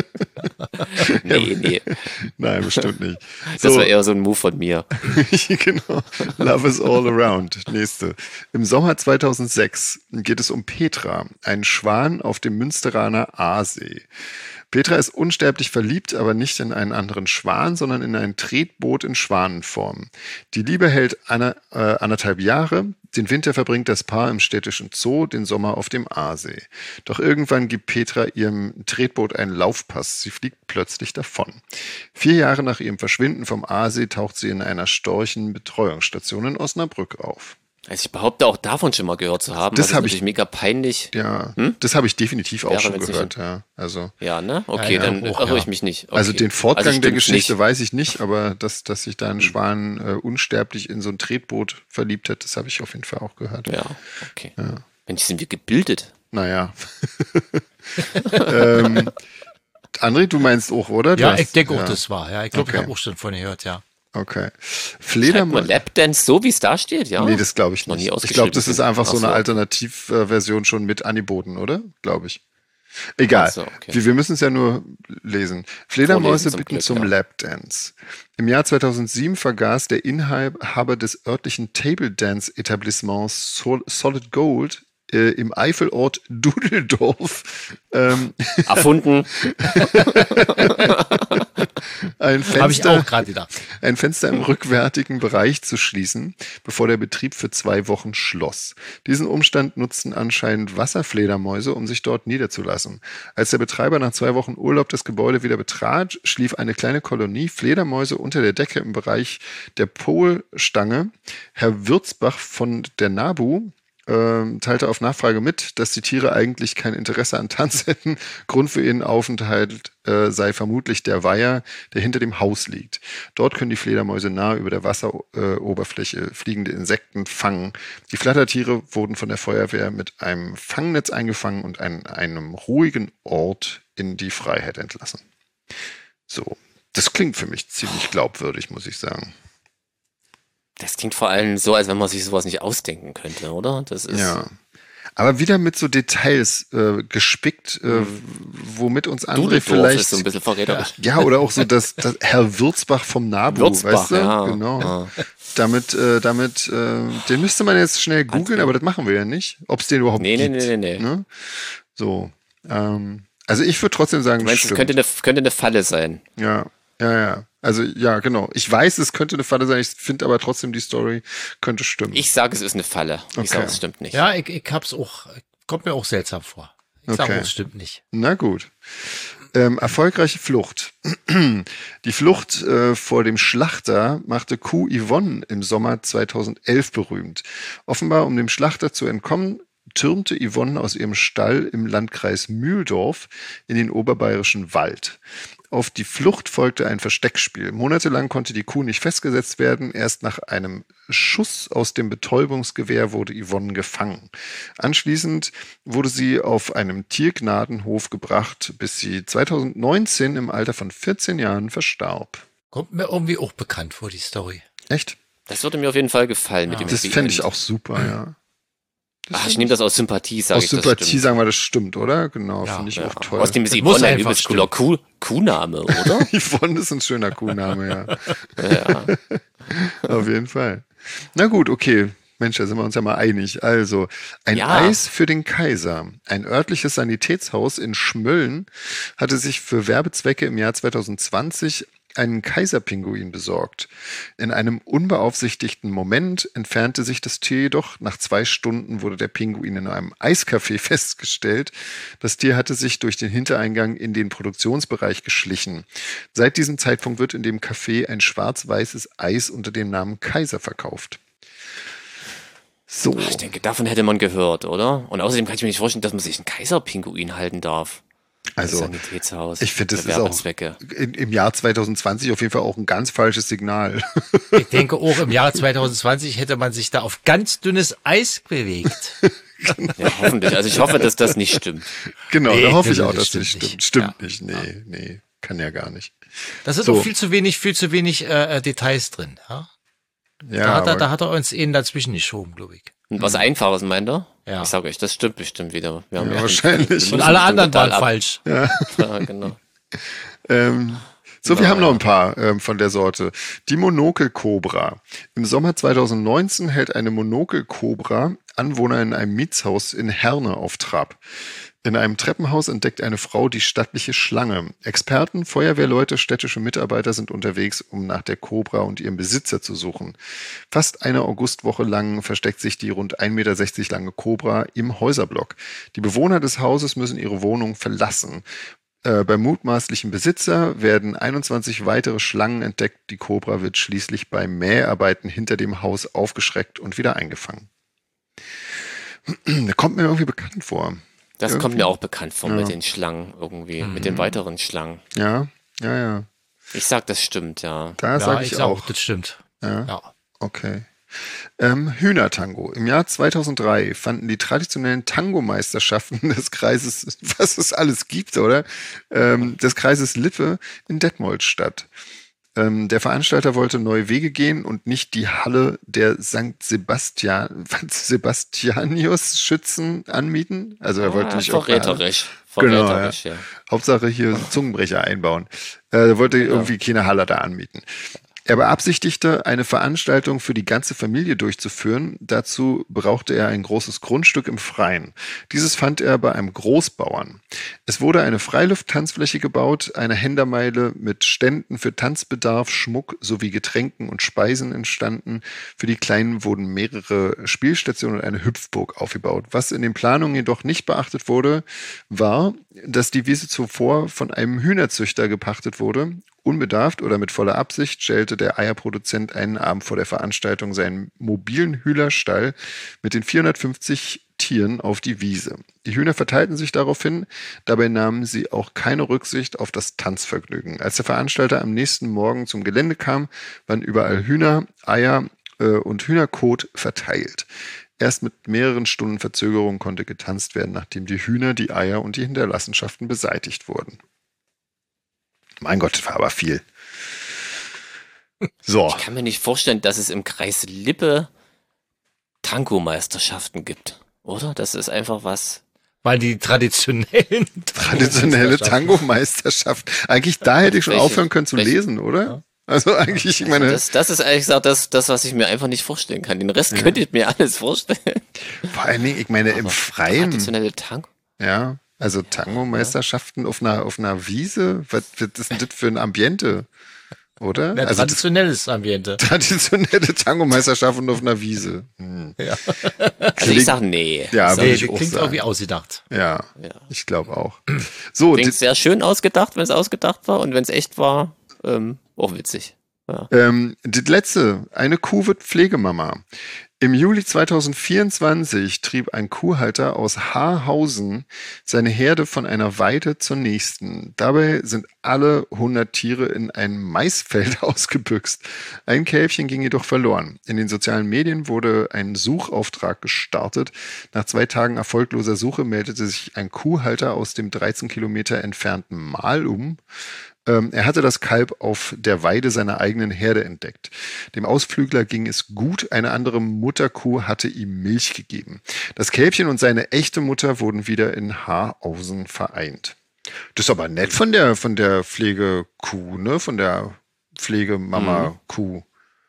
Nee, nee. Nein, bestimmt nicht. Das So, war eher so ein Move von mir. genau. Love is all around. Nächste. Im Sommer zweitausendsechs geht es um Petra, einen Schwan auf dem Münsteraner Aasee. Petra ist unsterblich verliebt, aber nicht in einen anderen Schwan, sondern in ein Tretboot in Schwanenform. Die Liebe hält eine, äh, anderthalb Jahre. Den Winter verbringt das Paar im städtischen Zoo, den Sommer auf dem Aasee. Doch irgendwann gibt Petra ihrem Tretboot einen Laufpass. Sie fliegt plötzlich davon. Vier Jahre nach ihrem Verschwinden vom Aasee taucht sie in einer Storchenbetreuungsstation in Osnabrück auf. Also ich behaupte auch davon schon mal gehört zu haben. Das Das, ist hab natürlich ich- mega peinlich. Ja, Hm? das habe ich definitiv auch Wäre, schon wenn's nicht gehört. Ja, also, Ja, ne? Okay, Ja, ja, dann auch, irre ja. ich mich nicht. Okay. also den Fortgang Also der stimmt's Geschichte nicht. weiß ich nicht, aber dass, dass sich da ein Schwan äh, unsterblich in so ein Tretboot verliebt hat, das habe ich auf jeden Fall auch gehört. Ja, okay. Ja. Mensch, sind wir gebildet? Naja. ähm, André, du meinst auch, oder? Du Ja, hast- ich denke auch, ja. das war. Ja, ich glaube, Okay. ich habe auch schon von gehört, ja. Okay. Schreibt man Fledermaus. Lapdance so, wie es da steht, ja? Nee, das glaube ich Noch nicht. nie Ich glaube, ausgeschrieben. das ist einfach so Ach eine Alternativversion schon mit angeboten, oder? Glaube ich. Egal. Ach so, okay. Wir, wir müssen es ja nur lesen. Fledermäuse Vorlesen zum bitten Glück, zum ja. Lapdance. Im Jahr zweitausendsieben vergaß der Inhaber des örtlichen Table Dance Etablissements Sol- Solid Gold äh, im Eifelort Dudeldorf ähm, Erfunden. ein Habe ich Fenster auch gerade gedacht. ein Fenster im rückwärtigen Bereich zu schließen, bevor der Betrieb für zwei Wochen schloss. Diesen Umstand nutzten anscheinend Wasserfledermäuse, um sich dort niederzulassen. Als der Betreiber nach zwei Wochen Urlaub das Gebäude wieder betrat, schlief eine kleine Kolonie Fledermäuse unter der Decke im Bereich der Polstange. Herr Würzbach von der NABU ähm, teilte auf Nachfrage mit, dass die Tiere eigentlich kein Interesse an Tanz hätten. Grund für ihren Aufenthalt äh, sei vermutlich der Weiher, der hinter dem Haus liegt. Dort können die Fledermäuse nahe über der Wasseroberfläche fliegende Insekten fangen. Die Flattertiere wurden von der Feuerwehr mit einem Fangnetz eingefangen und an einem ruhigen Ort in die Freiheit entlassen. So, das klingt für mich ziemlich glaubwürdig, muss ich sagen. Das klingt vor allem so, als wenn man sich sowas nicht ausdenken könnte, oder? Das ist. Ja. Aber wieder mit so Details äh, gespickt, äh, womit uns andere Dudelsdorf vielleicht... ist so ein bisschen verräterisch. Ja, oder auch so das, das Herr Würzbach vom Nabu, Würzbach, weißt du? ja. Genau. Ja. Damit, äh, damit, äh, den müsste man jetzt schnell googeln, aber das machen wir ja nicht. Ob es den überhaupt Nee, nee, gibt. nee, nee, nee. Ne? So. Ähm, also ich würde trotzdem sagen, Du meinst, es stimmt. könnte eine, könnte eine Falle sein. Ja, ja, ja. Also ja, genau. Ich weiß, es könnte eine Falle sein. Ich finde aber trotzdem, die Story könnte stimmen. Ich sage, es ist eine Falle. Ich Okay. sage, es stimmt nicht. Ja, ich, ich hab's auch, kommt mir auch seltsam vor. Ich sage, Okay. es stimmt nicht. Na gut. Ähm, erfolgreiche Flucht. Die Flucht äh, vor dem Schlachter machte Kuh Yvonne im Sommer zweitausendelf berühmt. Offenbar, um dem Schlachter zu entkommen, türmte Yvonne aus ihrem Stall im Landkreis Mühldorf in den oberbayerischen Wald. Auf die Flucht folgte ein Versteckspiel. Monatelang konnte die Kuh nicht festgesetzt werden. Erst nach einem Schuss aus dem Betäubungsgewehr wurde Yvonne gefangen. Anschließend wurde sie auf einem Tiergnadenhof gebracht, bis sie zweitausendneunzehn im Alter von vierzehn Jahren verstarb. Kommt mir irgendwie auch bekannt vor, die Story. Echt? Das würde mir auf jeden Fall gefallen mit dem Das Happy fände ich End. auch super, ja. Ach, ich nehme das aus Sympathie, sage Aus ich. das Sympathie stimmt. sagen wir, das stimmt, oder? Genau, Ja, finde ich Ja. auch toll. Außerdem ist Das muss Yvonne ein einfach übelst cooler Kuh, Kuhname, oder? Yvonne ist ein schöner Kuhname, ja. Ja. Auf jeden Fall. Na gut, okay. Mensch, da sind wir uns ja mal einig. Also, ein Ja. Eis für den Kaiser. Ein örtliches Sanitätshaus in Schmölln hatte sich für Werbezwecke im Jahr zweitausendzwanzig einen Kaiserpinguin besorgt. In einem unbeaufsichtigten Moment entfernte sich das Tier jedoch. Nach zwei Stunden wurde der Pinguin in einem Eiscafé festgestellt. Das Tier hatte sich durch den Hintereingang in den Produktionsbereich geschlichen. Seit diesem Zeitpunkt wird in dem Café ein schwarz-weißes Eis unter dem Namen Kaiser verkauft. So. Ich denke, davon hätte man gehört, oder? Und außerdem kann ich mir nicht vorstellen, dass man sich einen Kaiserpinguin halten darf. Also, Sanitätshaus. ich finde, das für ist auch Werbezwecke. in, im Jahr zweitausendzwanzig auf jeden Fall auch ein ganz falsches Signal. Ich denke, auch im Jahr zweitausendzwanzig hätte man sich da auf ganz dünnes Eis bewegt. Ja, hoffentlich. Also ich hoffe, dass das nicht stimmt. Genau, Nee, da hoffe ich das auch, dass das stimmt nicht nicht. stimmt. Stimmt Ja. nicht. Nee, nee, kann ja gar nicht. Da sind So. auch viel zu wenig, viel zu wenig äh, Details drin. Ja? Ja, Da, hat er, aber- da hat er uns einen dazwischen geschoben, glaube ich. Und was Einfaches meint er? Ja. Ich sage euch, das stimmt bestimmt wieder. Wir haben Ja, ja wahrscheinlich. wir Und müssen alle bestimmt anderen total waren ab- falsch. Ja, genau. Ähm, so, wir haben noch ein paar ähm, von der Sorte. Die Monokelkobra. Im Sommer zweitausendneunzehn hält eine Monokelkobra Anwohner in einem Mietshaus in Herne auf Trab. In einem Treppenhaus entdeckt eine Frau die stattliche Schlange. Experten, Feuerwehrleute, städtische Mitarbeiter sind unterwegs, um nach der Kobra und ihrem Besitzer zu suchen. Fast eine Augustwoche lang versteckt sich die rund ein Meter sechzig lange Kobra im Häuserblock. Die Bewohner des Hauses müssen ihre Wohnung verlassen. Äh, beim mutmaßlichen Besitzer werden einundzwanzig weitere Schlangen entdeckt. Die Kobra wird schließlich bei Mäharbeiten hinter dem Haus aufgeschreckt und wieder eingefangen. Der kommt mir irgendwie bekannt vor. Das Irgendwie. kommt mir auch bekannt vor Ja. mit den Schlangen irgendwie, mit den weiteren Schlangen. Ja, ja, ja. Ich sag, das stimmt, ja. Da Ja, sage ich ich sag auch. auch, das stimmt. Ja, Ja. okay. Ähm, Hühnertango. Im Jahr zweitausenddrei fanden die traditionellen Tango-Meisterschaften des Kreises, was es alles gibt, oder? Ähm, des Kreises Lippe in Detmold statt. Ähm, der Veranstalter wollte neue Wege gehen und nicht die Halle der Sankt Sebastian, Sebastianius-Schützen anmieten. Also er wollte Ah, nicht auch eine Halle- verräterisch. Genau, Verräterisch, ja. Hauptsache hier Zungenbrecher einbauen. Äh, Er wollte irgendwie keine Halle da anmieten. Er beabsichtigte, eine Veranstaltung für die ganze Familie durchzuführen. Dazu brauchte er ein großes Grundstück im Freien. Dieses fand er bei einem Großbauern. Es wurde eine Freiluft-Tanzfläche gebaut, eine Händermeile mit Ständen für Tanzbedarf, Schmuck sowie Getränken und Speisen entstanden. Für die Kleinen wurden mehrere Spielstationen und eine Hüpfburg aufgebaut. Was in den Planungen jedoch nicht beachtet wurde, war, dass die Wiese zuvor von einem Hühnerzüchter gepachtet wurde. Unbedarft oder mit voller Absicht stellte der Eierproduzent einen Abend vor der Veranstaltung seinen mobilen Hühnerstall mit den vierhundertfünfzig Tieren auf die Wiese. Die Hühner verteilten sich daraufhin, dabei nahmen sie auch keine Rücksicht auf das Tanzvergnügen. Als der Veranstalter am nächsten Morgen zum Gelände kam, waren überall Hühner, Eier äh, und Hühnerkot verteilt. Erst mit mehreren Stunden Verzögerung konnte getanzt werden, nachdem die Hühner, die Eier und die Hinterlassenschaften beseitigt wurden. Mein Gott, das war aber viel. So. Ich kann mir nicht vorstellen, dass es im Kreis Lippe Tango-Meisterschaften gibt. Oder? Das ist einfach was. Weil die traditionellen Traditionelle Tango-Meisterschaft. Eigentlich da hätte ich schon Welche? aufhören können zu Welche? lesen, oder? Ja. Also eigentlich, ich meine... Das, das ist ehrlich gesagt das, das, was ich mir einfach nicht vorstellen kann. Den Rest ja. könnte ich mir alles vorstellen. Vor allen Dingen, ich meine, aber im Freien... Traditionelle Tango? Ja, also Tango-Meisterschaften ja. auf einer, auf einer Wiese? Was, was ist denn das für ein Ambiente? Oder? Ja, also traditionelles Ambiente. Traditionelle Tango-Meisterschaften auf einer Wiese. Hm. Ja. Also ich sag nee. Ja, nee, ich klingt sagen. irgendwie ausgedacht. Ja, ja. ich glaube auch. So, klingt sehr schön ausgedacht, wenn es ausgedacht war und wenn es echt war, ähm, auch witzig. Ja. Ähm, das letzte, eine Kuh wird Pflegemama. Im Juli zweitausendvierundzwanzig trieb ein Kuhhalter aus Haarhausen seine Herde von einer Weide zur nächsten. Dabei sind alle hundert Tiere in ein Maisfeld ausgebüxt. Ein Kälbchen ging jedoch verloren. In den sozialen Medien wurde ein Suchauftrag gestartet. Nach zwei Tagen erfolgloser Suche meldete sich ein Kuhhalter aus dem dreizehn Kilometer entfernten Malum. Er hatte das Kalb auf der Weide seiner eigenen Herde entdeckt. Dem Ausflügler ging es gut, eine andere Mutterkuh hatte ihm Milch gegeben. Das Kälbchen und seine echte Mutter wurden wieder in Haarhausen vereint. Das ist aber nett von der, von der Pflegekuh, ne? Von der Pflegemama-Kuh.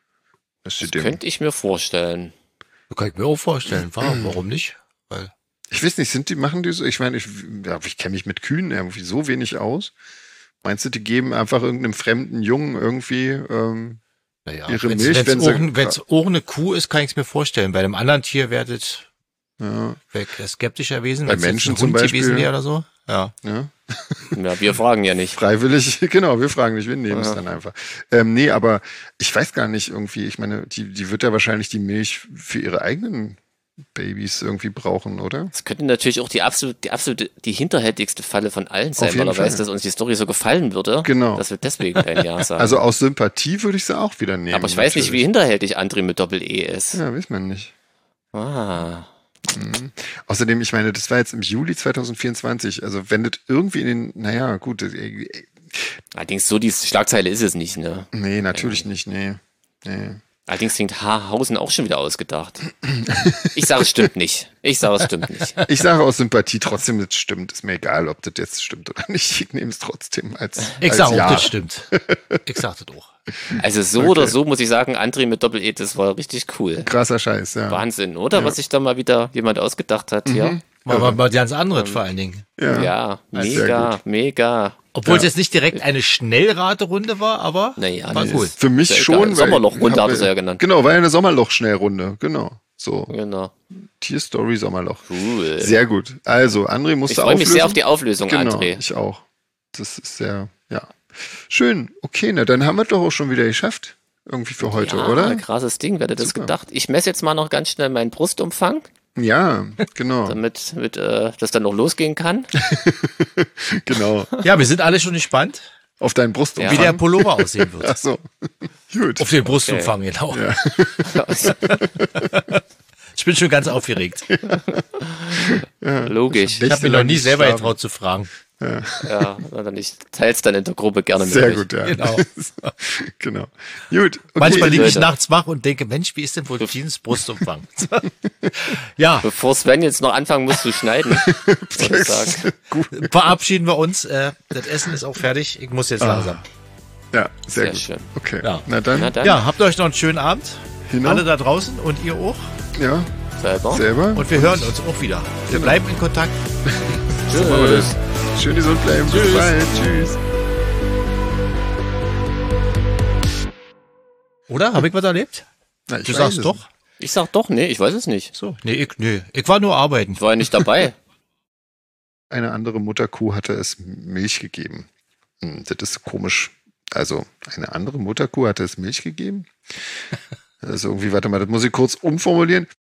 Das, das könnte ich mir vorstellen. Das kann ich mir auch vorstellen. Warum, warum nicht? Weil ich weiß nicht, sind die, machen die so, ich meine, ich, ja, ich kenne mich mit Kühen irgendwie so wenig aus. Meinst du, die geben einfach irgendeinem fremden Jungen irgendwie ähm, naja, ihre wenn's, Milch? Wenn es auch, auch eine Kuh ist, kann ich es mir vorstellen. Bei einem anderen Tier werdet ja. weg skeptischer gewesen. Bei Menschen zum Beispiel. Gewesen wäre oder so. Ja. Ja. ja, wir fragen ja nicht. Freiwillig, genau, wir fragen nicht, wir nehmen es ja. dann einfach. Ähm, nee, aber ich weiß gar nicht irgendwie, ich meine, die, die wird ja wahrscheinlich die Milch für ihre eigenen Babys irgendwie brauchen, oder? Das könnte natürlich auch die absolute, die absolute, die hinterhältigste Falle von allen sein, weil er Fall. weiß, dass uns die Story so gefallen würde. Genau. Dass wir deswegen ein Ja sagen. Also aus Sympathie würde ich sie auch wieder nehmen. Aber ich weiß natürlich. nicht, wie hinterhältig André mit Doppel-E ist. Ja, weiß man nicht. Ah. Mhm. Außerdem, ich meine, das war jetzt im Juli zweitausendvierundzwanzig. Also wenn das irgendwie in den, naja, gut. Äh, Allerdings so die Schlagzeile ist es nicht, ne? Nee, natürlich äh. nicht, nee. nee. Allerdings klingt Haarhausen auch schon wieder ausgedacht. Ich sage, es stimmt nicht. Ich sage, es stimmt nicht. Ich sage aus Sympathie trotzdem, das stimmt. Ist mir egal, ob das jetzt stimmt oder nicht. Ich nehme es trotzdem als Ich als sage ja. auch, das stimmt. Ich sage das auch. Also so okay. oder so muss ich sagen, André mit Doppel-E, das war richtig cool. Krasser Scheiß, ja. Wahnsinn, oder? Ja. Was sich da mal wieder jemand ausgedacht hat hier. Mhm. Mal, mal, mal ganz anderes ähm, vor allen Dingen. Ja, ja mega, mega. Obwohl ja. es jetzt nicht direkt eine Schnellraterunde war, aber naja, war cool. Für mich ja, schon. Sommerlochrunde hat es ja genannt. Genau, war ja eine Sommerloch-Schnellrunde, genau. So. Genau. Tierstory Sommerloch. Cool. Sehr gut. Also, André musste auflösen. Ich freue mich sehr auf die Auflösung, genau, André. Ich auch. Das ist sehr, ja. Schön. Okay, na dann haben wir doch auch schon wieder geschafft. Irgendwie für heute, ja, oder? Krasses Ding, wer hätte das gedacht. Ich messe jetzt mal noch ganz schnell meinen Brustumfang. Ja, genau. Damit, damit äh, das dann noch losgehen kann. Genau. Ja, wir sind alle schon gespannt. Auf deinen Brustumfang. Wie der Pullover aussehen wird. Ach so. Gut. Auf den Brustumfang, okay. Genau. Ja. Ich bin schon ganz aufgeregt. Ja. Logisch. Ich habe mich noch nie selber schlafen. getraut zu fragen. Ja, ja dann ich teil's dann in der Gruppe gerne mit Sehr euch. gut, ja. Genau. genau. Gut. Okay. Manchmal liege ich nachts wach und denke, Mensch, wie ist denn wohl Jeans Brustumfang? Ja. Bevor Sven jetzt noch anfangen muss zu schneiden, würde ich sagen. Gut. Verabschieden wir uns. Äh, das Essen ist auch fertig. Ich muss jetzt ah. langsam. Ja, sehr, sehr gut. schön. Okay. Ja. Na, dann. Na dann. Ja, habt euch noch einen schönen Abend. Genau. Alle da draußen und ihr auch. Ja. Selber. Selber. Und wir hören uns auch wieder. Wir genau. bleiben in Kontakt. So machen wir das. Schön gesund bleiben. Tschüss. Bis bald. Tschüss. Oder? Habe ich was erlebt? Na, ich du sagst doch. Nicht. Ich sag doch, nee, ich weiß es nicht. So, nee, ich, nee, ich war nur arbeiten. Ich war ja nicht dabei. Eine andere Mutterkuh hatte es Milch gegeben. Hm, das ist komisch. Also, eine andere Mutterkuh hatte es Milch gegeben? Also irgendwie, warte mal, das muss ich kurz umformulieren.